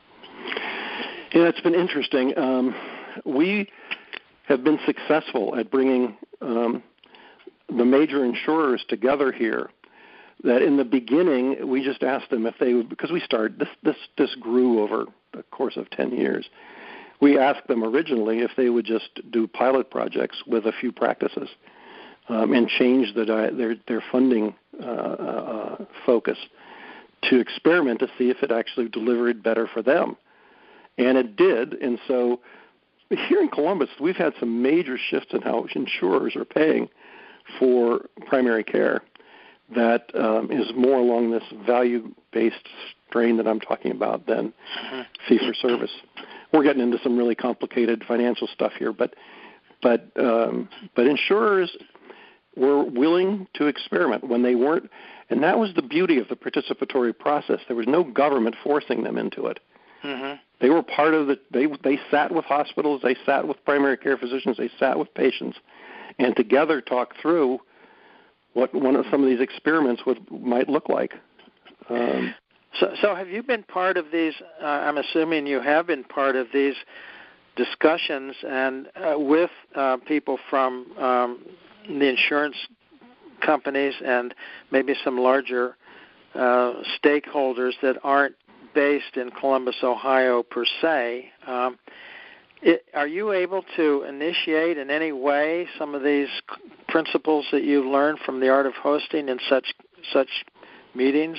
Yeah, it's been interesting. Um, we have been successful at bringing um, the major insurers together here. That in the beginning, we just asked them if they would, because we started, this, this, this grew over the course of ten years. We asked them originally if they would just do pilot projects with a few practices um, and change the, their, their funding uh, uh, focus to experiment to see if it actually delivered better for them. And it did, and so here in Columbus, we've had some major shifts in how insurers are paying for primary care that um, is more along this value-based strain that I'm talking about than mm-hmm. fee-for-service. We're getting into some really complicated financial stuff here, but but um, but insurers were willing to experiment when they weren't, and that was the beauty of the participatory process. There was no government forcing them into it. Mm-hmm. They were part of the. They they sat with hospitals, they sat with primary care physicians, they sat with patients, and together talked through what one of some of these experiments would might look like. Um, so, so have you been part of these? Uh, I'm assuming you have been part of these discussions and uh, with uh, people from um, the insurance companies and maybe some larger uh, stakeholders that aren't based in Columbus, Ohio, per se. Um, it, are you able to initiate in any way some of these principles that you've learned from the art of hosting in such such meetings?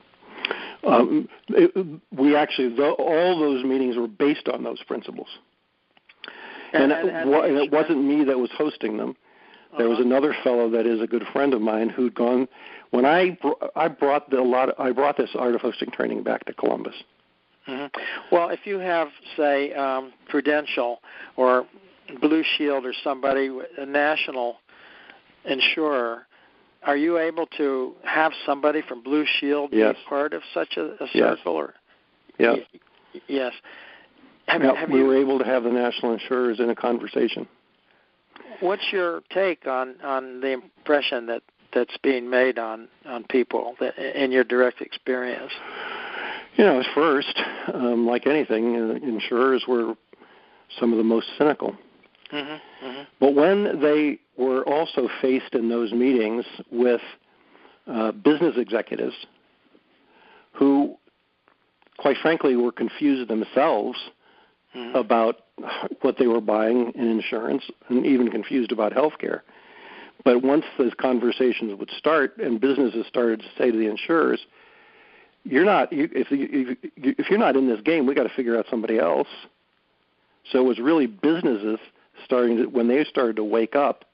Um, it, we actually, the, all those meetings were based on those principles. And, and, and, it, and it wasn't me that was hosting them. There was another fellow that is a good friend of mine who'd gone. When I br- I brought the, a lot, of, I brought this art of hosting training back to Columbus. Mm-hmm. Well, if you have, say, um, Prudential or Blue Shield or somebody, a national insurer, are you able to have somebody from Blue Shield yes. be part of such a, a yes. circle? Or yes. Y- yes. Have, now, have we you, were able to have the national insurers in a conversation. What's your take on, on the impression that, that's being made on, on people that, in your direct experience? You know, at first, um, like anything, uh, insurers were some of the most cynical. Mm-hmm, mm-hmm. But when they were also faced in those meetings with uh, business executives who, quite frankly, were confused themselves mm-hmm. about what they were buying in insurance and even confused about health care. But once those conversations would start and businesses started to say to the insurers, you're not, you, if, you, if you're not in this game, we got to figure out somebody else. So it was really businesses starting to, when they started to wake up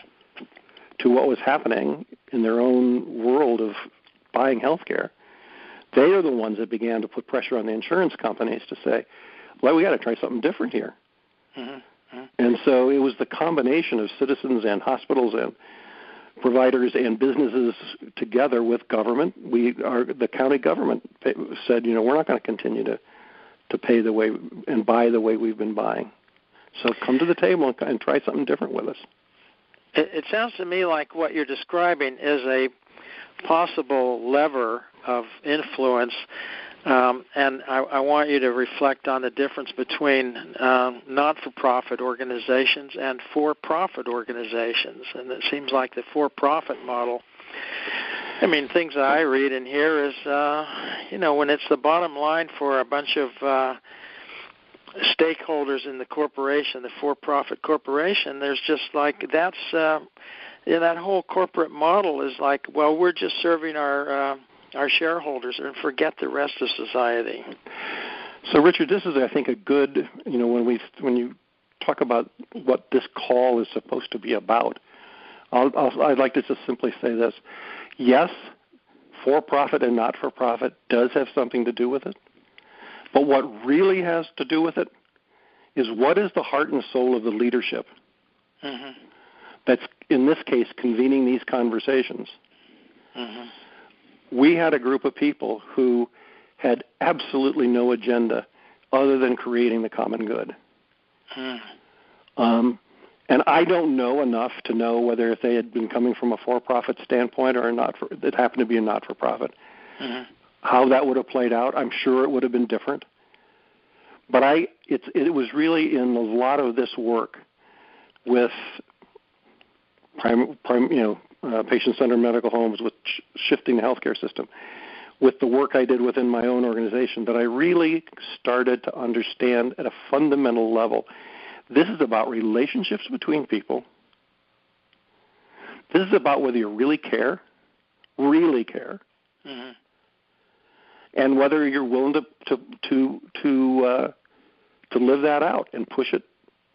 to what was happening in their own world of buying health care, they are the ones that began to put pressure on the insurance companies to say, well, we got to try something different here. Mm-hmm. Mm-hmm. And so it was the combination of citizens and hospitals and providers and businesses together with government. We are the county government said, you know, we're not going to continue to, to pay the way and buy the way we've been buying. So come to the table and, and try something different with us. It, it sounds to me like what you're describing is a possible lever of influence, um, and I, I want you to reflect on the difference between um, not-for-profit organizations and for-profit organizations. And it seems like the for-profit model, I mean, things that I read in here is, uh, you know, when it's the bottom line for a bunch of uh, stakeholders in the corporation, the for-profit corporation, there's just like that's uh, yeah, that whole corporate model is like, well, we're just serving our uh, our shareholders and forget the rest of society. So, Richard, this is, I think, a good, you know, when we when you talk about what this call is supposed to be about, I'll, I'll, I'd like to just simply say this: yes, for-profit and not-for-profit does have something to do with it. But what really has to do with it is what is the heart and soul of the leadership mm-hmm. that's, in this case, convening these conversations. Mm-hmm. We had a group of people who had absolutely no agenda other than creating the common good. Mm. Um, and I don't know enough to know whether if they had been coming from a for-profit standpoint or a not for, it happened to be a not-for-profit. Mm-hmm. How that would have played out, I'm sure it would have been different. But I, it's, it was really in a lot of this work with, prime, prime, you know, uh, patient-centered medical homes, with sh- shifting the healthcare system, with the work I did within my own organization, that I really started to understand at a fundamental level. This is about relationships between people. This is about whether you really care, really care. Mm-hmm. And whether you're willing to to to to, uh, to live that out and push it.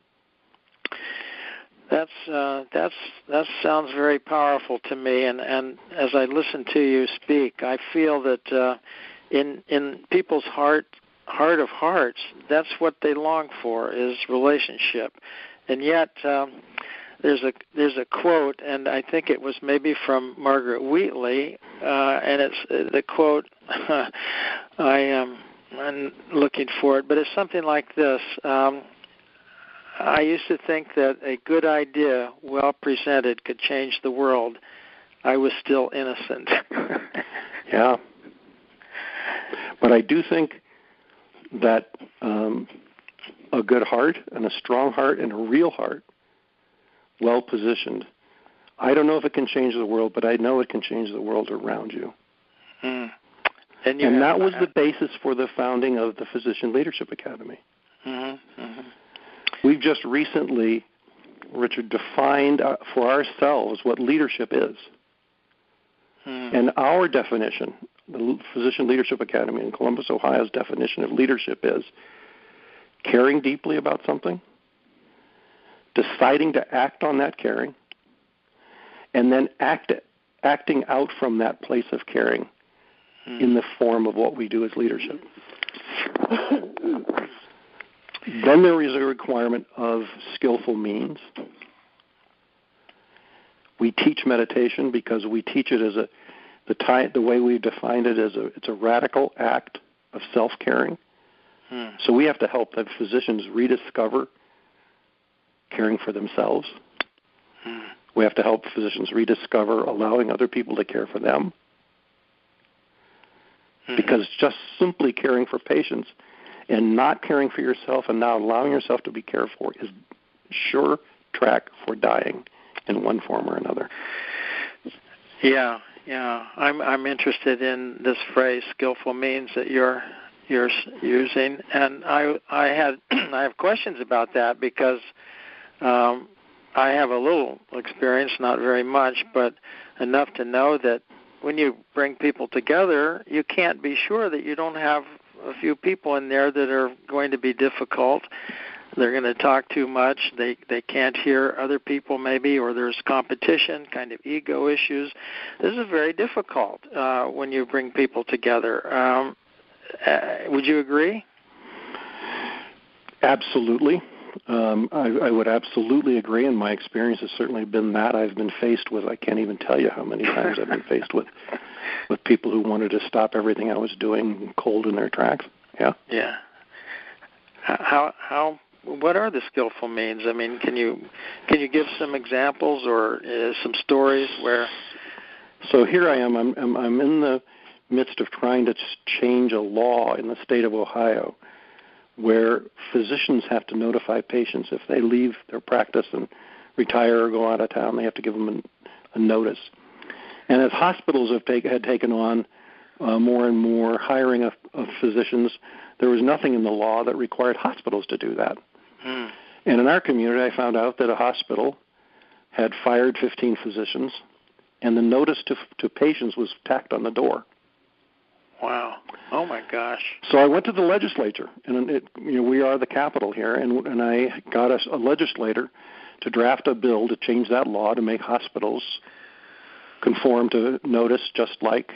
That's uh, that's that sounds very powerful to me. And, and as I listen to you speak, I feel that uh, in in people's heart heart of hearts, that's what they long for is relationship. And yet um, there's a there's a quote, and I think it was maybe from Margaret Wheatley, uh, and it's uh, the quote. I am I'm looking for it, but it's something like this. Um, I used to think that a good idea, well presented, could change the world. I was still innocent. Yeah. But I do think that um, a good heart and a strong heart and a real heart, well positioned, I don't know if it can change the world, but I know it can change the world around you. Mm. And, and that was the basis for the founding of the Physician Leadership Academy. Mm-hmm. Mm-hmm. We've just recently, Richard, defined uh, for ourselves what leadership is. Mm. And our definition, the Physician Leadership Academy in Columbus, Ohio's definition of leadership is caring deeply about something, deciding to act on that caring, and then act, acting out from that place of caring mm. in the form of what we do as leadership. Then there is a requirement of skillful means. We teach meditation because we teach it as a the ty- the way we've defined it as a it's a radical act of self-caring. Hmm. So we have to help the physicians rediscover caring for themselves. Hmm. We have to help physicians rediscover allowing other people to care for them. Hmm. Because just simply caring for patients and not caring for yourself and not allowing yourself to be cared for is sure track for dying in one form or another. Yeah, yeah. I'm I'm interested in this phrase, skillful means, that you're you're using, and I I had I have questions about that because um, I have a little experience, not very much, but enough to know that when you bring people together, you can't be sure that you don't have a few people in there that are going to be difficult. They're going to talk too much. They they can't hear other people maybe, or there's competition, kind of ego issues. This is very difficult uh, when you bring people together. Um, uh, would you agree? Absolutely. Um, I, I would absolutely agree, and my experience has certainly been that. I've been faced with, I can't even tell you how many times I've been faced with, with people who wanted to stop everything I was doing cold in their tracks. Yeah. Yeah. How how what are the skillful means? I mean, can you can you give some examples or uh, some stories where? So here I am. I'm, I'm I'm in the midst of trying to change a law in the state of Ohio, where physicians have to notify patients if they leave their practice and retire or go out of town. They have to give them a, a notice. And as hospitals have take, had taken on uh, more and more hiring of, of physicians, there was nothing in the law that required hospitals to do that. Hmm. And in our community, I found out that a hospital had fired fifteen physicians, and the notice to to patients was tacked on the door. Wow! Oh my gosh! So I went to the legislature, and it, you know, we are the capital here, and and I got a, a legislator to draft a bill to change that law to make hospitals conform to notice just like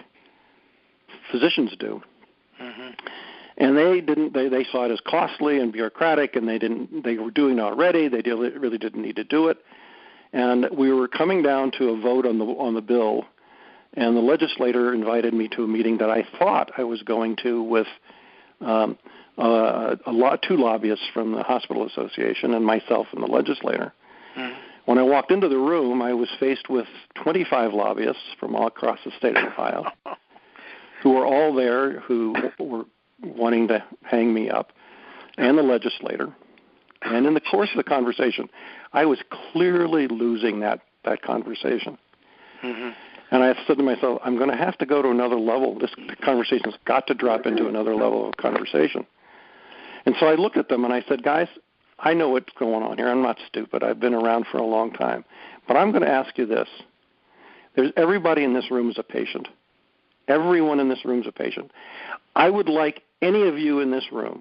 physicians do. Mm-hmm. And they didn't. They, they saw it as costly and bureaucratic, and they didn't. They were doing it already. They did, really didn't need to do it. And we were coming down to a vote on the on the bill, and the legislator invited me to a meeting that I thought I was going to with um, uh, a lot two lobbyists from the Hospital Association and myself and the legislator. Mm. When I walked into the room, I was faced with twenty-five lobbyists from all across the state of Ohio, who were all there, who were wanting to hang me up, and the legislator. And in the course of the conversation, I was clearly losing that, that conversation. Mm-hmm. And I said to myself, I'm going to have to go to another level. This conversation's got to drop into another level of conversation. And so I looked at them and I said, guys, I know what's going on here. I'm not stupid. I've been around for a long time. But I'm going to ask you this. There's everybody in this room is a patient. Everyone in this room is a patient. I would like any of you in this room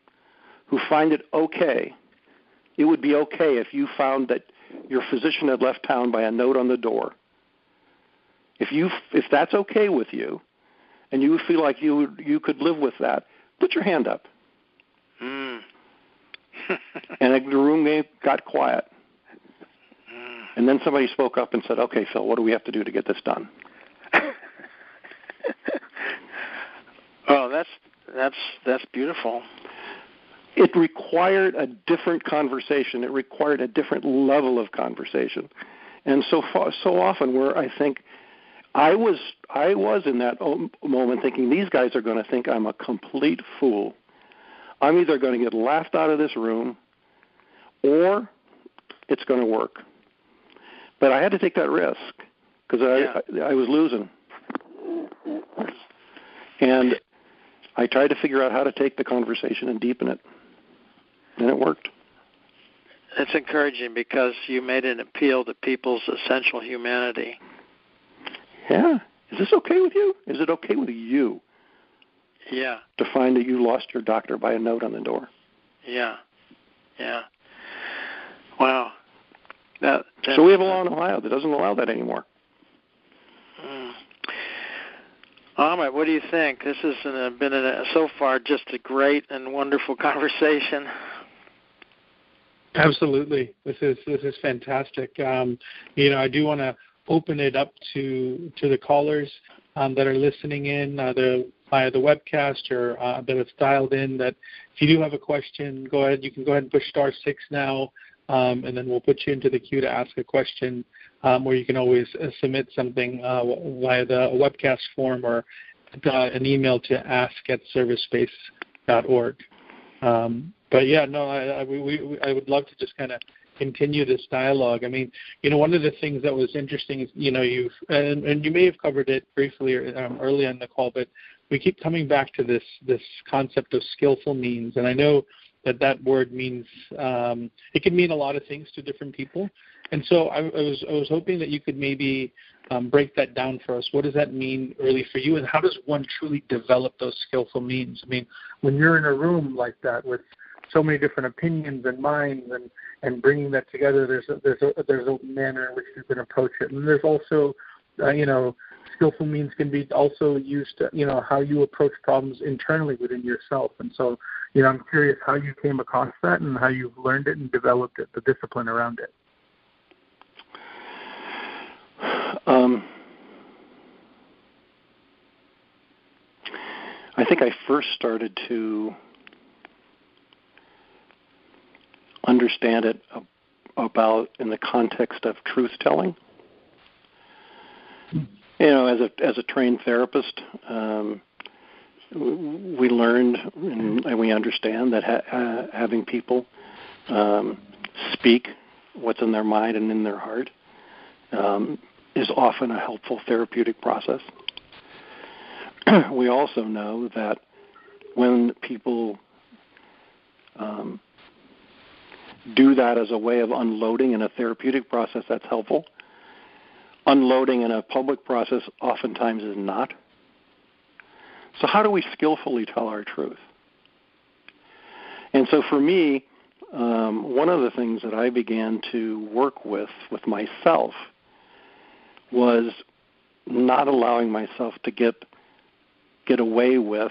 who find it okay, it would be okay if you found that your physician had left town by a note on the door. If you, if that's okay with you, and you feel like you would, you could live with that, put your hand up. Mm. And the room got quiet. Mm. And then somebody spoke up and said, okay, Phil, what do we have to do to get this done? Oh, that's that's that's beautiful. It required a different conversation. It required a different level of conversation. And so far, so often where I think I was I was in that moment thinking these guys are going to think I'm a complete fool. I'm either going to get laughed out of this room or it's going to work. But I had to take that risk because I, yeah. I, I was losing. And I tried to figure out how to take the conversation and deepen it, and it worked. It's encouraging because you made an appeal to people's essential humanity. Yeah. Is this okay with you? Is it okay with you? Yeah. To find that you lost your doctor by a note on the door. Yeah. Yeah. Wow. That, so we have a law in Ohio that doesn't allow that anymore. Mm. Amit, what do you think? This has been a, so far just a great and wonderful conversation. Absolutely, this is this is fantastic. Um, you know, I do want to open it up to to the callers um, that are listening in, uh, the, via the webcast or uh, that have dialed in, that if you do have a question, go ahead. You can go ahead and push star six now, um, and then we'll put you into the queue to ask a question, um, or you can always uh, submit something uh, via the webcast form or uh, an email to ask at servicespace dot org. Um, but, yeah, no, I, I, we, we, I would love to just kind of continue this dialogue. I mean, you know, one of the things that was interesting is, you know, you've, and, and you may have covered it briefly um, early on the call, but we keep coming back to this this concept of skillful means. And I know that that word means, um, it can mean a lot of things to different people. And so I, I was I was hoping that you could maybe um, break that down for us. What does that mean really for you, and how does one truly develop those skillful means? I mean, when you're in a room like that with so many different opinions and minds, and, and bringing that together, there's a, there's a there's a manner in which you can approach it. And there's also, uh, you know, skillful means can be also used to, you know, how you approach problems internally within yourself. And so, you know, I'm curious how you came across that and how you've learned it and developed it, the discipline around it. Um, I think I first started to understand it about in the context of truth-telling. You know, as a as a trained therapist, um, we learned and we understand that ha- uh, having people um, speak what's in their mind and in their heart um, is often a helpful therapeutic process. We also know that when people um, do that as a way of unloading in a therapeutic process, that's helpful. Unloading in a public process oftentimes is not. So how do we skillfully tell our truth? And so for me, um, one of the things that I began to work with with myself was not allowing myself to get get away with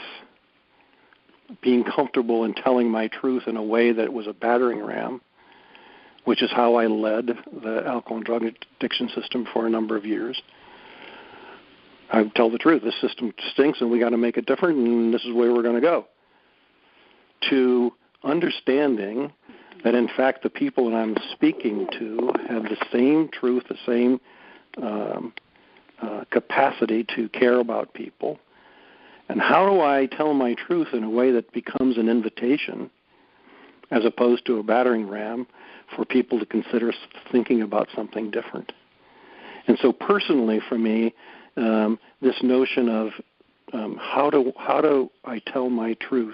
being comfortable in telling my truth in a way that was a battering ram, which is how I led the alcohol and drug addiction system for a number of years. I would tell the truth. This system stinks, and we got to make it different, and this is where we're going to go. To understanding that, in fact, the people that I'm speaking to have the same truth, the same um, uh, capacity to care about people. And how do I tell my truth in a way that becomes an invitation as opposed to a battering ram for people to consider thinking about something different? And so personally for me, um, this notion of um, how do how do I tell my truth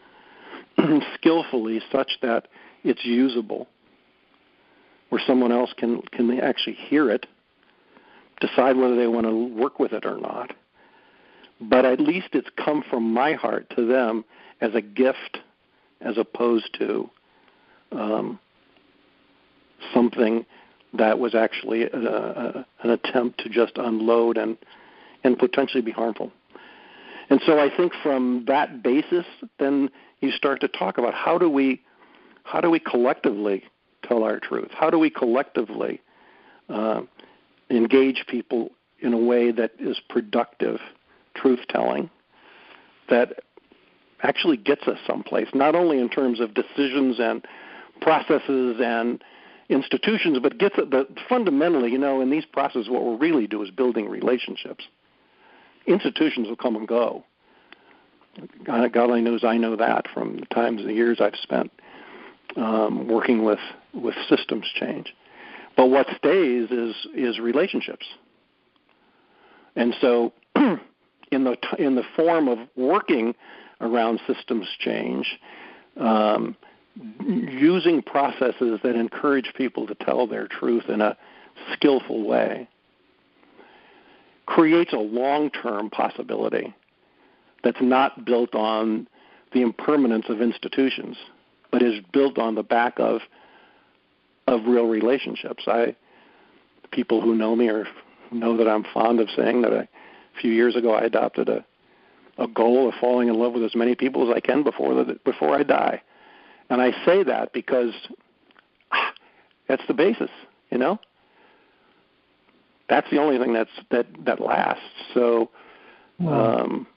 skillfully such that it's usable, where someone else can, can actually hear it, decide whether they want to work with it or not, but at least it's come from my heart to them as a gift as opposed to um, something that was actually a, a, an attempt to just unload and, and potentially be harmful. And so I think from that basis, then you start to talk about how do we how do we collectively tell our truth? How do we collectively uh, engage people in a way that is productive truth-telling, that actually gets us someplace, not only in terms of decisions and processes and institutions, but gets it, but fundamentally, you know, in these processes, what we really do is building relationships. Institutions will come and go. God, God only knows I know that from the times and the years I've spent um, working with, with systems change. But what stays is is relationships. And so in the in the form of working around systems change, um, using processes that encourage people to tell their truth in a skillful way creates a long-term possibility that's not built on the impermanence of institutions, but is built on the back of of real relationships. I people who know me or know that I'm fond of saying that I, a few years ago I adopted a, a goal of falling in love with as many people as I can before the, before I die. And I say that because ah, that's the basis, you know? that's the only thing that's that that lasts. So. Um,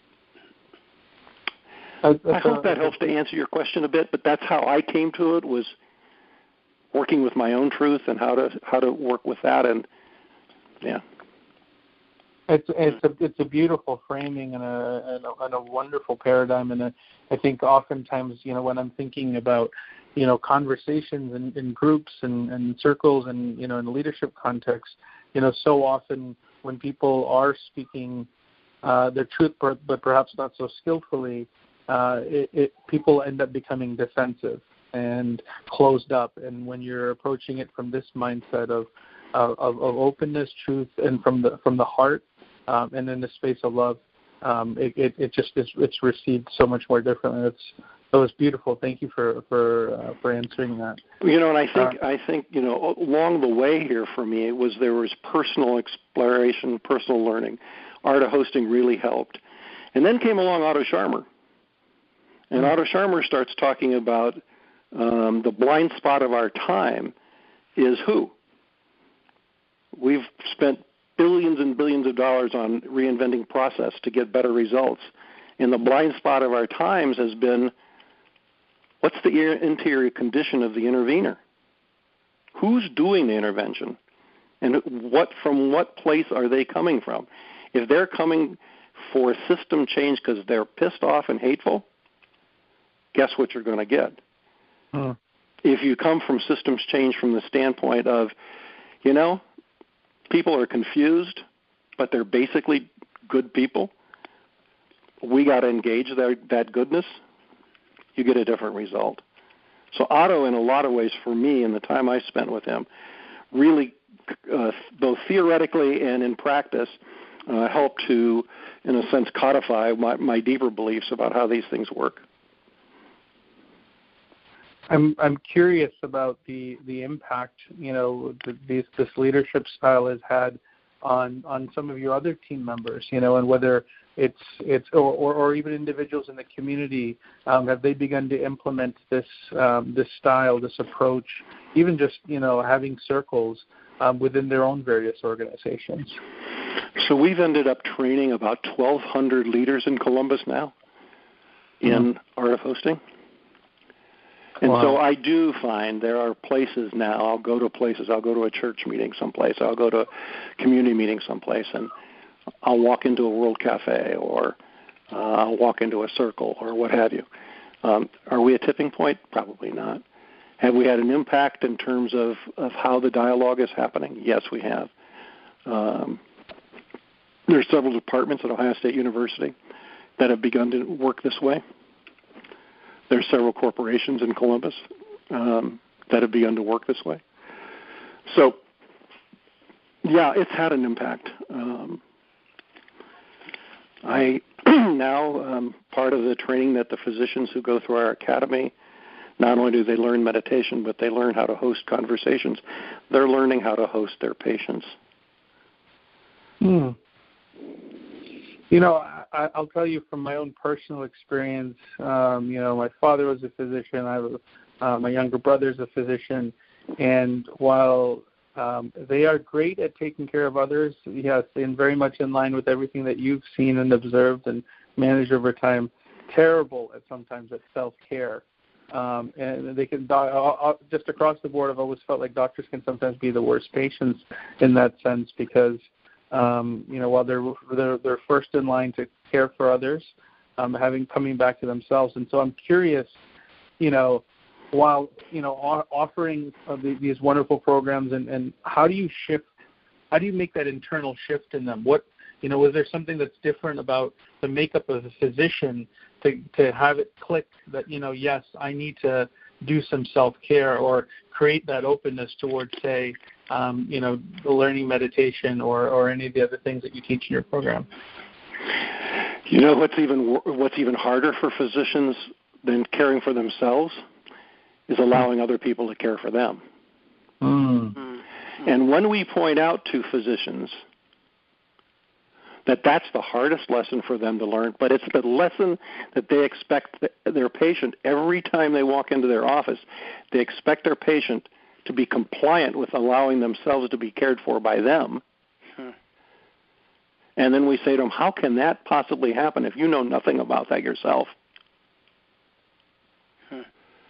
that's, that's I hope a, that helps to answer your question a bit, but that's how I came to it, was working with my own truth and how to how to work with that, and yeah. It's it's a it's a beautiful framing and a and a, and a wonderful paradigm, and a, I think oftentimes, you know, when I'm thinking about, you know, conversations in, in groups and, and circles and, you know, in leadership context, you know, so often when people are speaking uh, their truth, but perhaps not so skillfully, uh, it, it people end up becoming defensive and closed up. And when you're approaching it from this mindset of of, of openness, truth, and from the from the heart, um, and in the space of love, um, it, it, it just is, it's received so much more differently. It's it was beautiful. Thank you for for uh, for answering that. You know, and I think uh, I think you know along the way here for me, it was there was personal exploration, personal learning. Art of Hosting really helped, and then came along Otto Scharmer, and mm-hmm. Otto Scharmer starts talking about um, the blind spot of our time is who. We've spent billions and billions of dollars on reinventing process to get better results, and the blind spot of our times has been, what's the interior condition of the intervener? Who's doing the intervention? And what from what place are they coming from? If they're coming for system change because they're pissed off and hateful, guess what you're going to get? Hmm. If you come from systems change from the standpoint of, you know, people are confused, but they're basically good people, we got to engage their, that goodness, you get a different result. So Otto, in a lot of ways, for me, in the time I spent with him, really, uh, both theoretically and in practice, uh, helped to, in a sense, codify my, my deeper beliefs about how these things work. I'm I'm curious about the, the impact, you know, the, this this leadership style has had on on some of your other team members, you know, and whether it's it's or, or, or even individuals in the community, um, have they begun to implement this um, this style, this approach, even just, you know, having circles um, within their own various organizations? So we've ended up training about twelve hundred leaders in Columbus now in mm-hmm. Art of Hosting. And wow. So I do find there are places now, I'll go to places, I'll go to a church meeting someplace, I'll go to a community meeting someplace, and I'll walk into a World Cafe, or uh, I'll walk into a circle, or what have you. Um, are we a tipping point? Probably not. Have we had an impact in terms of, of how the dialogue is happening? Yes, we have. Um, there are several departments at Ohio State University that have begun to work this way. There are several corporations in Columbus um, that have begun to work this way. So, yeah, it's had an impact. Um, I now, um, part of the training that the physicians who go through our academy, not only do they learn meditation, but they learn how to host conversations. They're learning how to host their patients. Hmm. You know, I, I'll tell you from my own personal experience, um, you know, my father was a physician. I have a, uh, my younger brother's a physician. And while um, they are great at taking care of others, yes, and very much in line with everything that you've seen and observed and managed over time, terrible at sometimes at self-care. Um, and they can, uh, just across the board, I've always felt like doctors can sometimes be the worst patients in that sense because, Um, you know, while they're, they're they're first in line to care for others, um, having coming back to themselves. And so I'm curious, you know, while, you know, offering uh, these wonderful programs, and, and how do you shift, how do you make that internal shift in them? What, you know, is there something that's different about the makeup of a physician to, to have it click that, you know, yes, I need to do some self-care or create that openness towards, say, Um, you know, the learning meditation or, or any of the other things that you teach in your program? You know, what's even what's even harder for physicians than caring for themselves is allowing other people to care for them. Mm. And when we point out to physicians that that's the hardest lesson for them to learn, but it's the lesson that they expect their patient every time they walk into their office. They expect their patient to be compliant with allowing themselves to be cared for by them. And then we say to them, how can that possibly happen if you know nothing about that yourself? Hmm.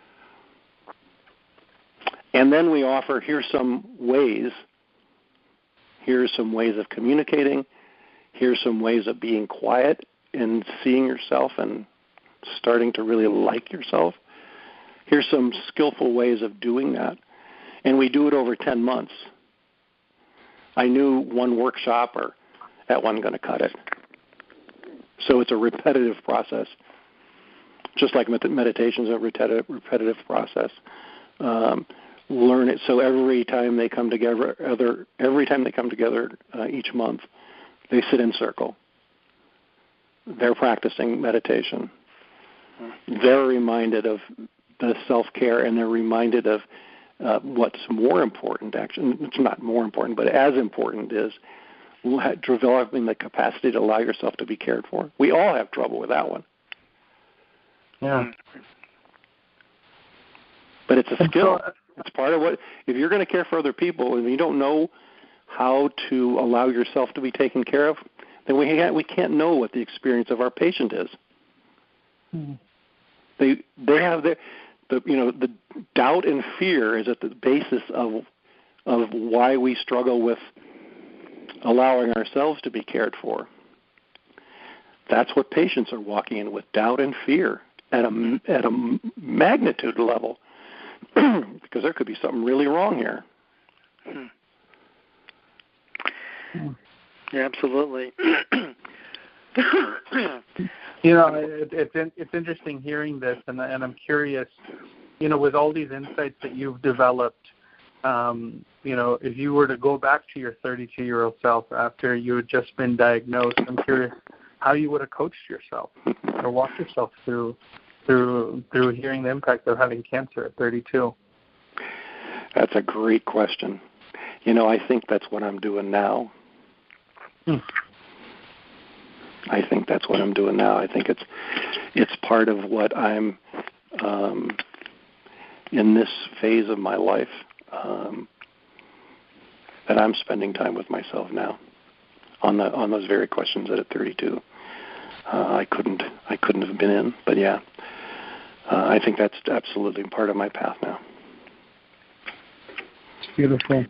And then we offer, here's some ways, here's some ways of communicating, here's some ways of being quiet and seeing yourself and starting to really like yourself. Here's some skillful ways of doing that. And we do it over ten months. I knew one workshop or that wasn't going to cut it. So it's a repetitive process. Just like meditation is a repetitive, repetitive process. Um, learn it. So every time they come together, other, every time they come together uh, each month, they sit in circle. They're practicing meditation. They're reminded of the self-care, and they're reminded of uh, what's more important. Actually, it's not more important, but as important is developing the capacity to allow yourself to be cared for. We all have trouble with that one. Yeah. But it's a skill. It's part of what, if you're going to care for other people and you don't know how to allow yourself to be taken care of, then we can't, we can't know what the experience of our patient is. Mm-hmm. They they have their, the you know the doubt and fear is at the basis of of why we struggle with allowing ourselves to be cared for. That's what patients are walking in with, doubt and fear at a at a magnitude level, because there could be something really wrong here. Hmm. Yeah, absolutely. You know, it, it's it's interesting hearing this, and and I'm curious, you know, with all these insights that you've developed, um, you know, if you were to go back to your thirty-two-year-old self after you had just been diagnosed, I'm curious how you would have coached yourself or walked yourself through through through hearing the impact of having cancer at thirty-two. That's a great question. You know, I think that's what I'm doing now. Hmm. I think that's what I'm doing now. I think it's it's part of what I'm um, in this phase of my life um, that I'm spending time with myself now on the on those very questions that at thirty-two uh, I couldn't I couldn't have been in. But yeah, uh, I think that's absolutely part of my path now. It's beautiful.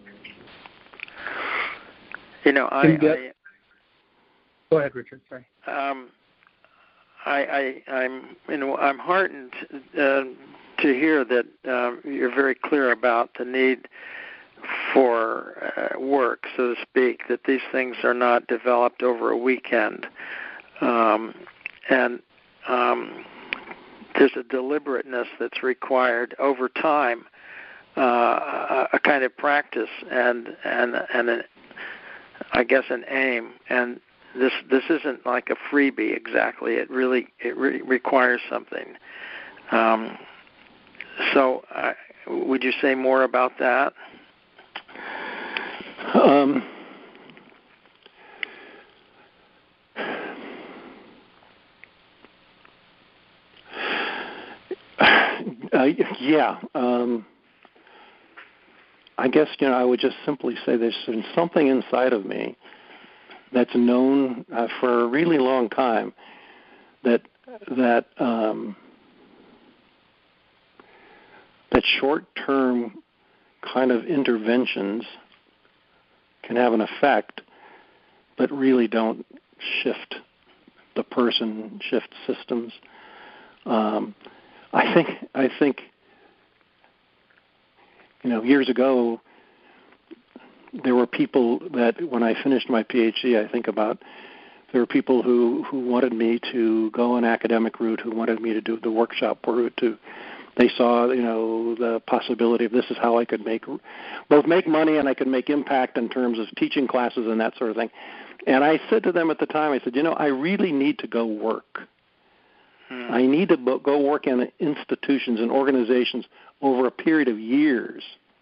You know, I. I Go ahead, Richard. Sorry. Um, I, I, I'm, you know, I'm heartened uh, to hear that um, you're very clear about the need for uh, work, so to speak. That these things are not developed over a weekend, um, and um, there's a deliberateness that's required over time, uh, a, a kind of practice, and and and an, I guess an aim and. This this isn't like a freebie exactly. It really it re- requires something. Um, so, uh, would you say more about that? Um, uh, yeah. Um, I guess you know I would just simply say there's something inside of me that's known uh, for a really long time that that um, that short-term kind of interventions can have an effect, but really don't shift the person, shift systems. Um, I think I think you know years ago. There were people that, when I finished my PhD, I think about, there were people who, who wanted me to go an academic route, who wanted me to do the workshop route. To, they saw, you know, the possibility of this is how I could make, both make money and I could make impact in terms of teaching classes and that sort of thing. And I said to them at the time, I said, you know, I really need to go work. Hmm. I need to go work in institutions and organizations over a period of years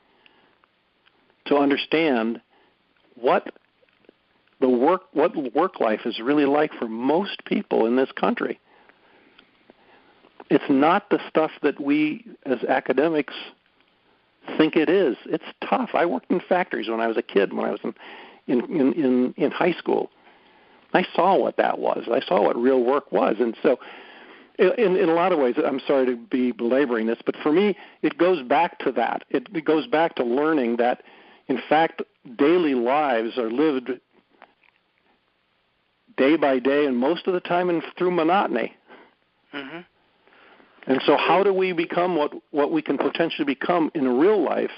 to understand what the work what work life is really like for most people in this country. It's not the stuff that we as academics think it is. It's tough. I worked in factories when I was a kid, when I was in in, in, in, in high school. I saw what that was. I saw what real work was. And so in, in a lot of ways, I'm sorry to be belaboring this, but for me, it goes back to that. It, it goes back to learning that, in fact, daily lives are lived day by day and most of the time in, through monotony. Mm-hmm. And so how do we become what, what we can potentially become in real life,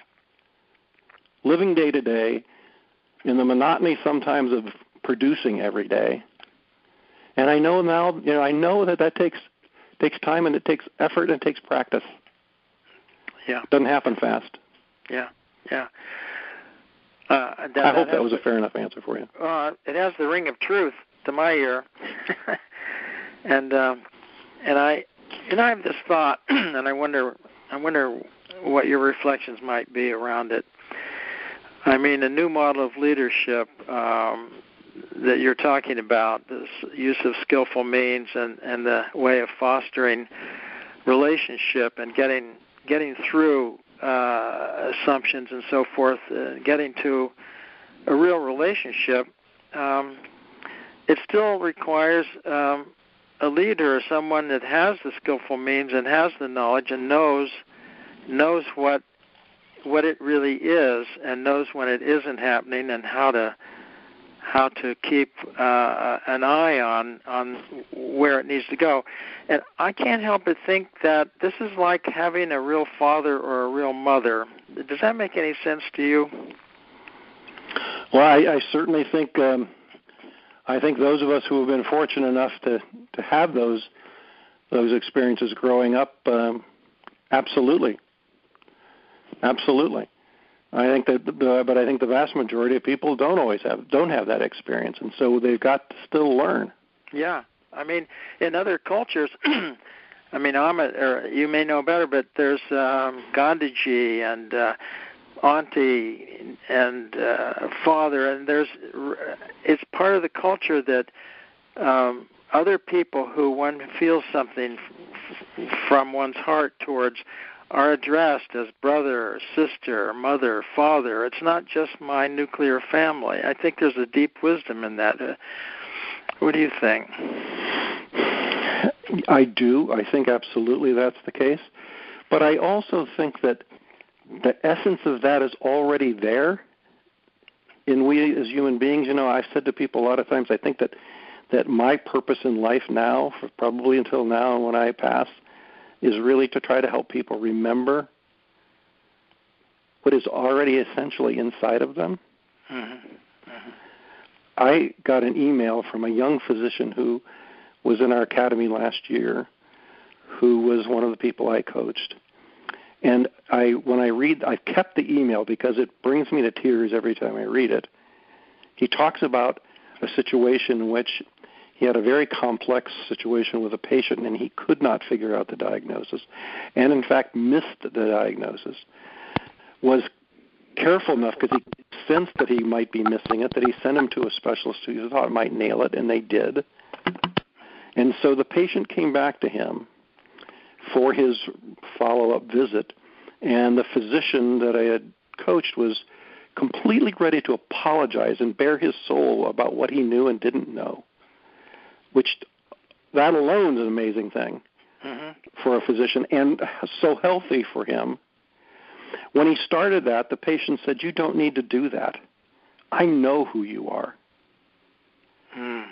living day to day, in the monotony sometimes of producing every day? And I know now, you know, I know that that takes takes time and it takes effort and it takes practice. Yeah. It doesn't happen fast. Yeah, yeah. Uh, that, I hope that, that was a fair enough answer for you. Uh, it has the ring of truth to my ear. and uh, and I and I have this thought, and I wonder I wonder what your reflections might be around it. I mean, a new model of leadership um, that you're talking about, this use of skillful means and, and the way of fostering relationship and getting getting through uh, assumptions and so forth, uh, getting to a real relationship, um, it still requires um, a leader or someone that has the skillful means and has the knowledge and knows knows what what it really is and knows when it isn't happening and how to how to keep uh, an eye on on where it needs to go. And I can't help but think that this is like having a real father or a real mother. Does that make any sense to you? Well, I, I certainly think um, I think those of us who have been fortunate enough to, to have those those experiences growing up, um, absolutely, absolutely. I think that, the, but I think the vast majority of people don't always have don't have that experience, and so they've got to still learn. Yeah, I mean, in other cultures, I mean, I'm a, or you may know better, but there's um, Gandhiji and uh, auntie and uh, father, and there's it's part of the culture that um, other people who one feels something f- from one's heart towards are addressed as brother, sister, mother, father. It's not just my nuclear family. I think there's a deep wisdom in that. Uh, what do you think? I do. I think absolutely that's the case. But I also think that the essence of that is already there in we as human beings. You know, I've said to people a lot of times, I think that, that my purpose in life now, for probably until now and when I pass, is really to try to help people remember what is already essentially inside of them. Mm-hmm. Mm-hmm. I got an email from a young physician who was in our academy last year, who was one of the people I coached. And I, when I read, I kept the email because it brings me to tears every time I read it. He talks about a situation in which he had a very complex situation with a patient, and he could not figure out the diagnosis, and in fact missed the diagnosis. Was careful enough, because he sensed that he might be missing it, that he sent him to a specialist who thought might nail it, and they did. And so the patient came back to him for his follow-up visit, and the physician that I had coached was completely ready to apologize and bare his soul about what he knew and didn't know, which that alone is an amazing thing mm-hmm. for a physician and so healthy for him. When he started that, the patient said, "You don't need to do that. I know who you are." Mm.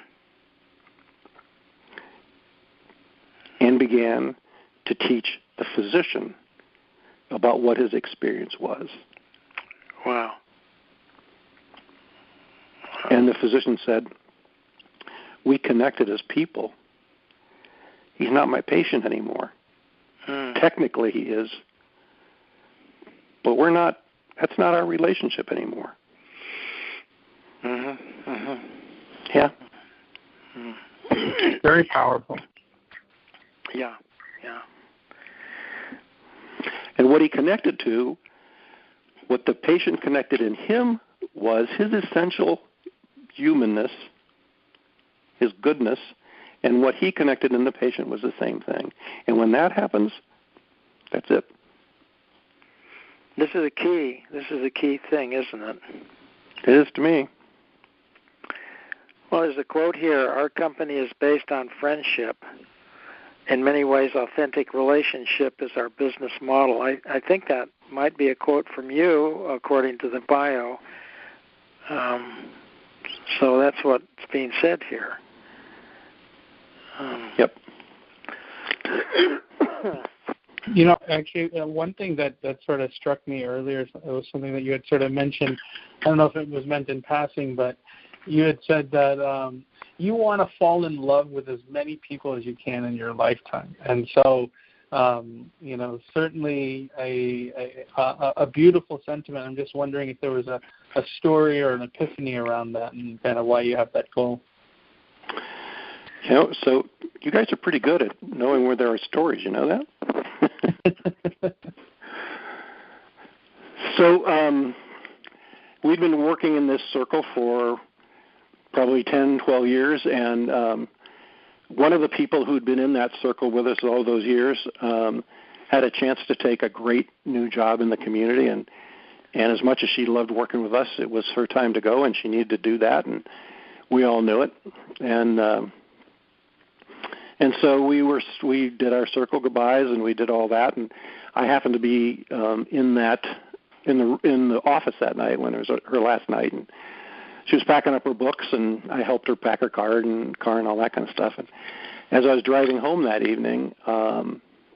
And began to teach the physician about what his experience was. Wow. And the physician said, "We connected as people. He's not my patient anymore. Mm. Technically he is, but we're not, that's not our relationship anymore." Mm-hmm. Mm-hmm. Yeah. Mm. Very powerful. Yeah, yeah. And what he connected to, what the patient connected in him was his essential humanness, his goodness, and what he connected in the patient was the same thing. And when that happens, that's it. This is a key. This is a key thing, isn't it? It is to me. Well, there's a quote here, our company is based on friendship. In many ways, authentic relationship is our business model. I, I think that might be a quote from you, according to the bio. Um, so that's what's being said here. Um, yep. You know, actually, uh, one thing that, that sort of struck me earlier, it was something that you had sort of mentioned. I don't know if it was meant in passing, but you had said that um, you want to fall in love with as many people as you can in your lifetime. And so, um, you know, certainly a, a, a beautiful sentiment. I'm just wondering if there was a, a story or an epiphany around that and kind of why you have that goal. You know, so you guys are pretty good at knowing where there are stories. You know that? So um, we've been working in this circle for probably ten, twelve years, and um, one of the people who'd been in that circle with us all those years um, had a chance to take a great new job in the community, and, and as much as she loved working with us, it was her time to go, and she needed to do that, and we all knew it. And um, and so we were we did our circle goodbyes, and we did all that, and I happened to be um, in that in the in the office that night when it was her last night, and she was packing up her books, and I helped her pack her car and car and all that kind of stuff. And as I was driving home that evening, um,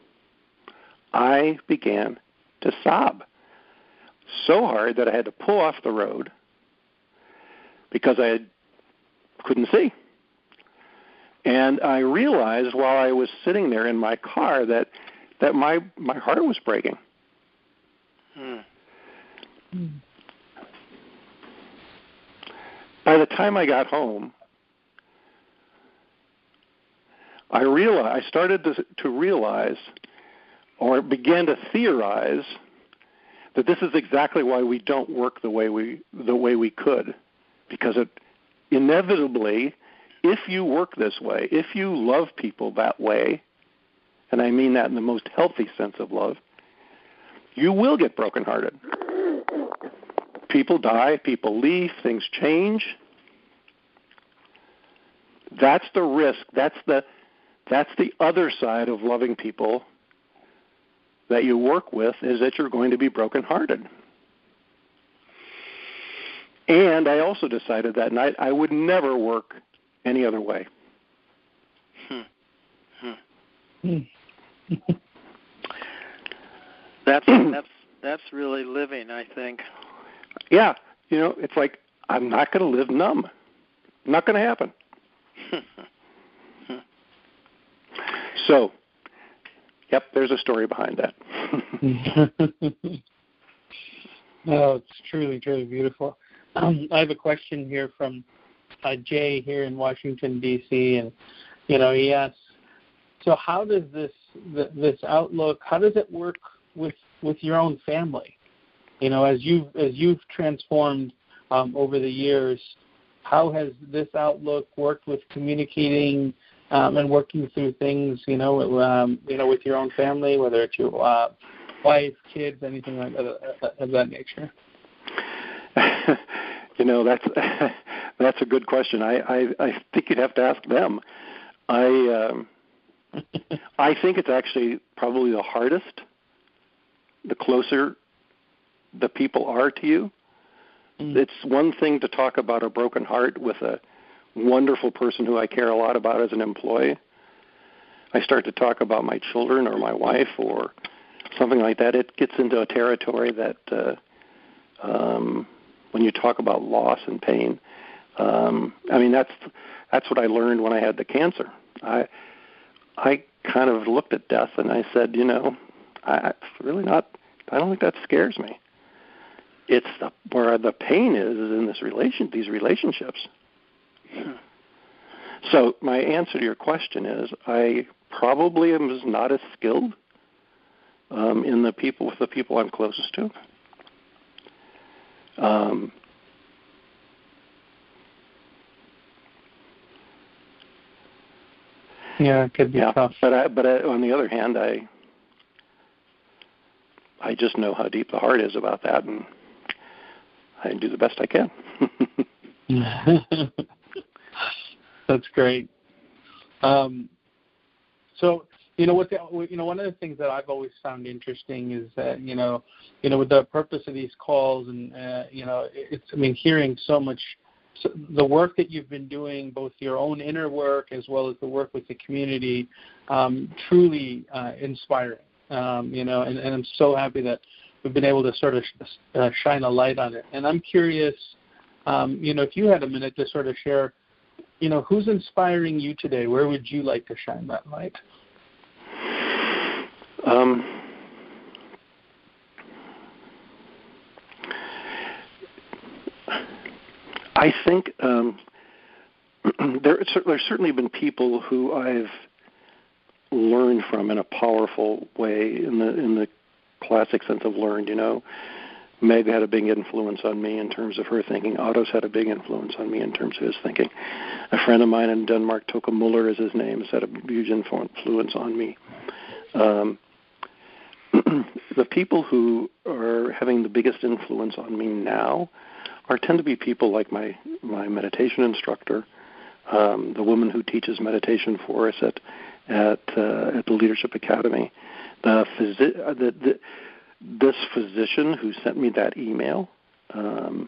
I began to sob so hard that I had to pull off the road because I couldn't see. And I realized while I was sitting there in my car that that my, my heart was breaking. Hmm. Hmm. By the time I got home, I realized I started to, to realize or began to theorize that this is exactly why we don't work the way we the way we could, because it inevitably, if you work this way, if you love people that way, and I mean that in the most healthy sense of love, you will get brokenhearted. People die, people leave, things change. That's the risk. That's the that's the other side of loving people that you work with, is that you're going to be brokenhearted. And I also decided that night I would never work any other way. Hmm. Hmm. that's that's that's really living, I think. Yeah, you know, it's like I'm not going to live numb. Not going to happen. So, yep, there's a story behind that. No, it's truly, truly beautiful. Um, I have a question here from uh, Jay here in Washington, D C, and, you know, he asks, so how does this this outlook, how does it work with, with your own family? You know, as you've, as you've transformed um, over the years, how has this outlook worked with communicating um, and working through things, you know, um, you know, with your own family, whether it's your uh, wife, kids, anything like that, uh, of that nature? You know, that's that's a good question. I, I, I think you'd have to ask them. I um, I think it's actually probably the hardest, the closer the people are to you. Mm. It's one thing to talk about a broken heart with a wonderful person who I care a lot about as an employee. I start to talk about my children or my wife or something like that. It gets into a territory that uh, um, when you talk about loss and pain, um, I mean, that's that's what I learned when I had the cancer. I I kind of looked at death and I said, you know, I really not, I don't think that scares me. It's the, where the pain is, is in this relation, these relationships. Hmm. So my answer to your question is, I probably am not as skilled um, in the people with the people I'm closest to. Um, yeah, it could be yeah, tough. But I, but I, on the other hand, I I just know how deep the heart is about that, and I do the best I can. That's great. Um, so, you know, what the, you know, one of the things that I've always found interesting is that, you know, you know, with the purpose of these calls and, uh, you know, it's, I mean, hearing so much, so the work that you've been doing, both your own inner work as well as the work with the community, um, truly uh, inspiring, um, you know, and, and I'm so happy that we've been able to sort of sh- uh, shine a light on it. And I'm curious, um, you know, if you had a minute to sort of share, you know, who's inspiring you today? Where would you like to shine that light? Um, I think um, there, there's certainly been people who I've learned from in a powerful way, in the in the classic sense of learned. You know, Meg had a big influence on me in terms of her thinking. Otto's had a big influence on me in terms of his thinking. A friend of mine in Denmark, Toke Muller is his name, has had a huge influence on me. Um, the people who are having the biggest influence on me now are tend to be people like my, my meditation instructor, um, the woman who teaches meditation for us at at, uh, at the Leadership Academy, the, phys- uh, the, the this physician who sent me that email. Um,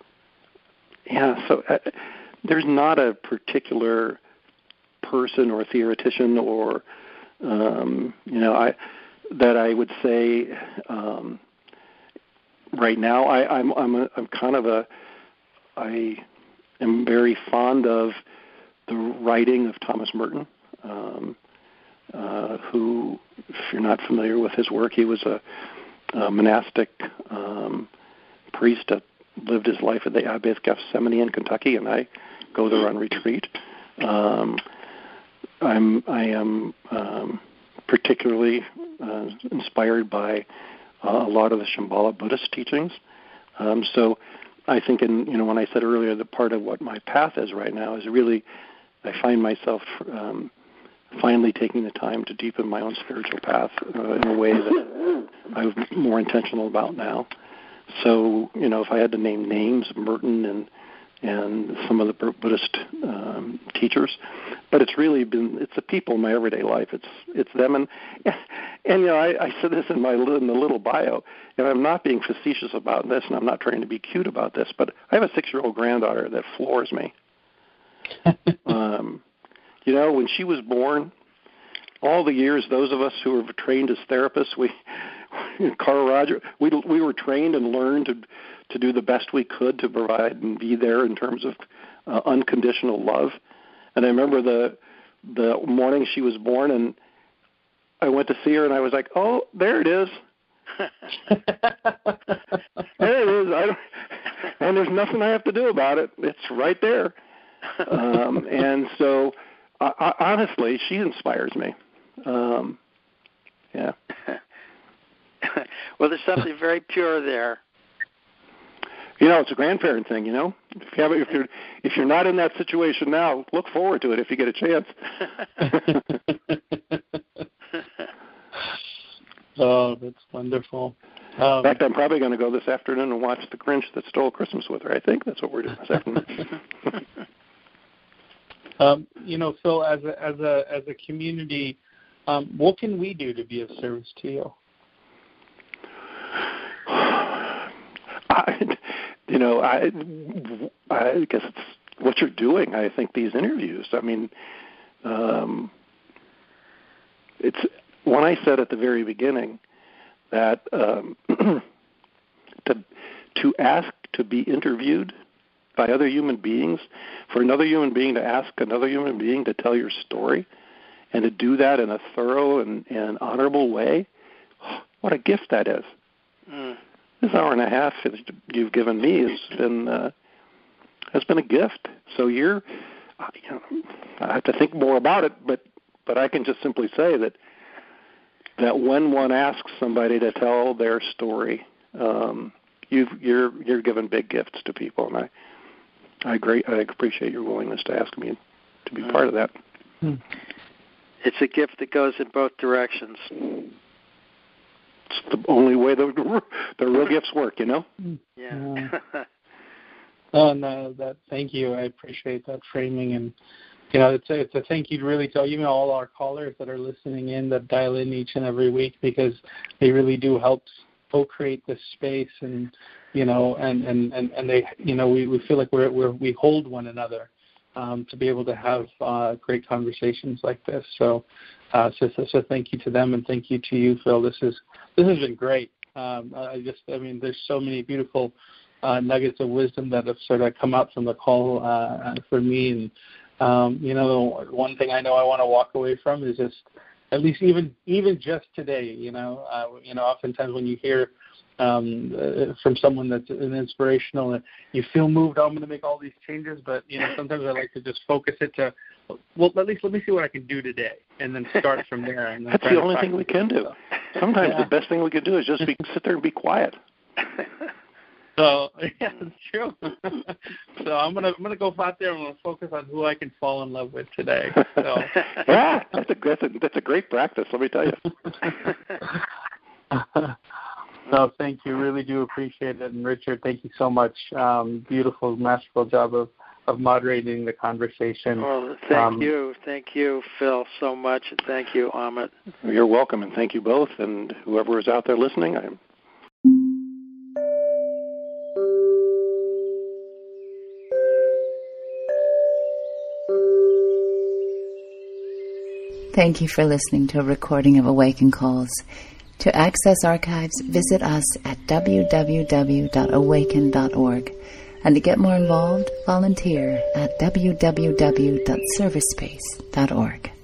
yeah, so uh, there's not a particular person or theoretician or um, you know I. that I would say um, right now. I, I'm I'm a, I'm kind of a I am very fond of the writing of Thomas Merton, um, uh, who, if you're not familiar with his work, he was a, a monastic um, priest that lived his life at the Abbey of Gethsemane in Kentucky, and I go there on retreat. Um, I'm I am. Um, particularly uh, inspired by uh, a lot of the Shambhala Buddhist teachings. Um, so I think, in, you know, when I said earlier that part of what my path is right now is really, I find myself um, finally taking the time to deepen my own spiritual path uh, in a way that I'm more intentional about now. So, you know, if I had to name names, Merton and and some of the Buddhist um, teachers, but it's really been, it's the people in my everyday life. It's it's them, and and you know, I, I said this in my in the little bio, and I'm not being facetious about this, and I'm not trying to be cute about this, but I have a six-year-old granddaughter that floors me. um, you know, when she was born, all the years those of us who were trained as therapists, we, Carl Roger, we we were trained and learned to. to do the best we could to provide and be there in terms of uh, unconditional love. And I remember the the morning she was born, and I went to see her, and I was like, "Oh, there it is, there it is." I don't, and there's nothing I have to do about it. It's right there. Um, and so, I, I, honestly, she inspires me. Um, yeah. Well, there's something very pure there. You know, it's a grandparent thing. You know, if you have, if you're if you're not in that situation now, look forward to it if you get a chance. Oh, that's wonderful. Um, in fact, I'm probably going to go this afternoon and watch The Grinch That Stole Christmas with her. I think that's what we're doing this afternoon. um, you know, Phil, as a as a as a community, um, what can we do to be of service to you? I, you know, I, I guess it's what you're doing. I think these interviews. I mean, um, it's when I said at the very beginning that um, to to ask to be interviewed by other human beings, for another human being to ask another human being to tell your story, and to do that in a thorough and, and honorable way, what a gift that is. Mm. This hour and a half you've given me has been uh, has been a gift. So you're, you know, I have to think more about it, but but I can just simply say that that when one asks somebody to tell their story, um, you've, you're you're giving big gifts to people, and I I great I appreciate your willingness to ask me to be part of that. It's a gift that goes in both directions. It's the only way the the real gifts work, you know. Yeah. Oh no, that thank you. I appreciate that framing, and you know, it's a, it's a thank you really to even all our callers that are listening in, that dial in each and every week, because they really do help co-create this space, and you know, and, and, and, and they, you know, we, we feel like we're, we're we hold one another um, to be able to have uh, great conversations like this. So, uh, so, so, so thank you to them, and thank you to you, Phil. This is this has been great. Um, I just, I mean, there's so many beautiful uh, nuggets of wisdom that have sort of come out from the call uh, for me, and um, you know, one thing I know I want to walk away from is just, at least even even just today, you know, uh, you know, oftentimes when you hear um, uh, from someone that's an inspirational, and you feel moved, oh, I'm going to make all these changes, but you know, sometimes I like to just focus it to, well, at least let me see what I can do today, and then start from there. And that's the only thing we can do. Sometimes yeah. the best thing we can do is just be, sit there and be quiet. So yeah, it's true. So I'm gonna I'm gonna go out there and I'm gonna focus on who I can fall in love with today. So. Yeah, that's a that's a that's a great practice. Let me tell you. No, thank you. Really do appreciate it. And Richard, thank you so much. Um, beautiful, masterful job of, of moderating the conversation. Well, thank um, you. Thank you, Phil, so much. And thank you, Amit. You're welcome, and thank you both. And whoever is out there listening, I'm Thank you for listening to a recording of Awaken Calls. To access archives, visit us at w w w dot awaken dot org. And to get more involved, volunteer at w w w dot service space dot org.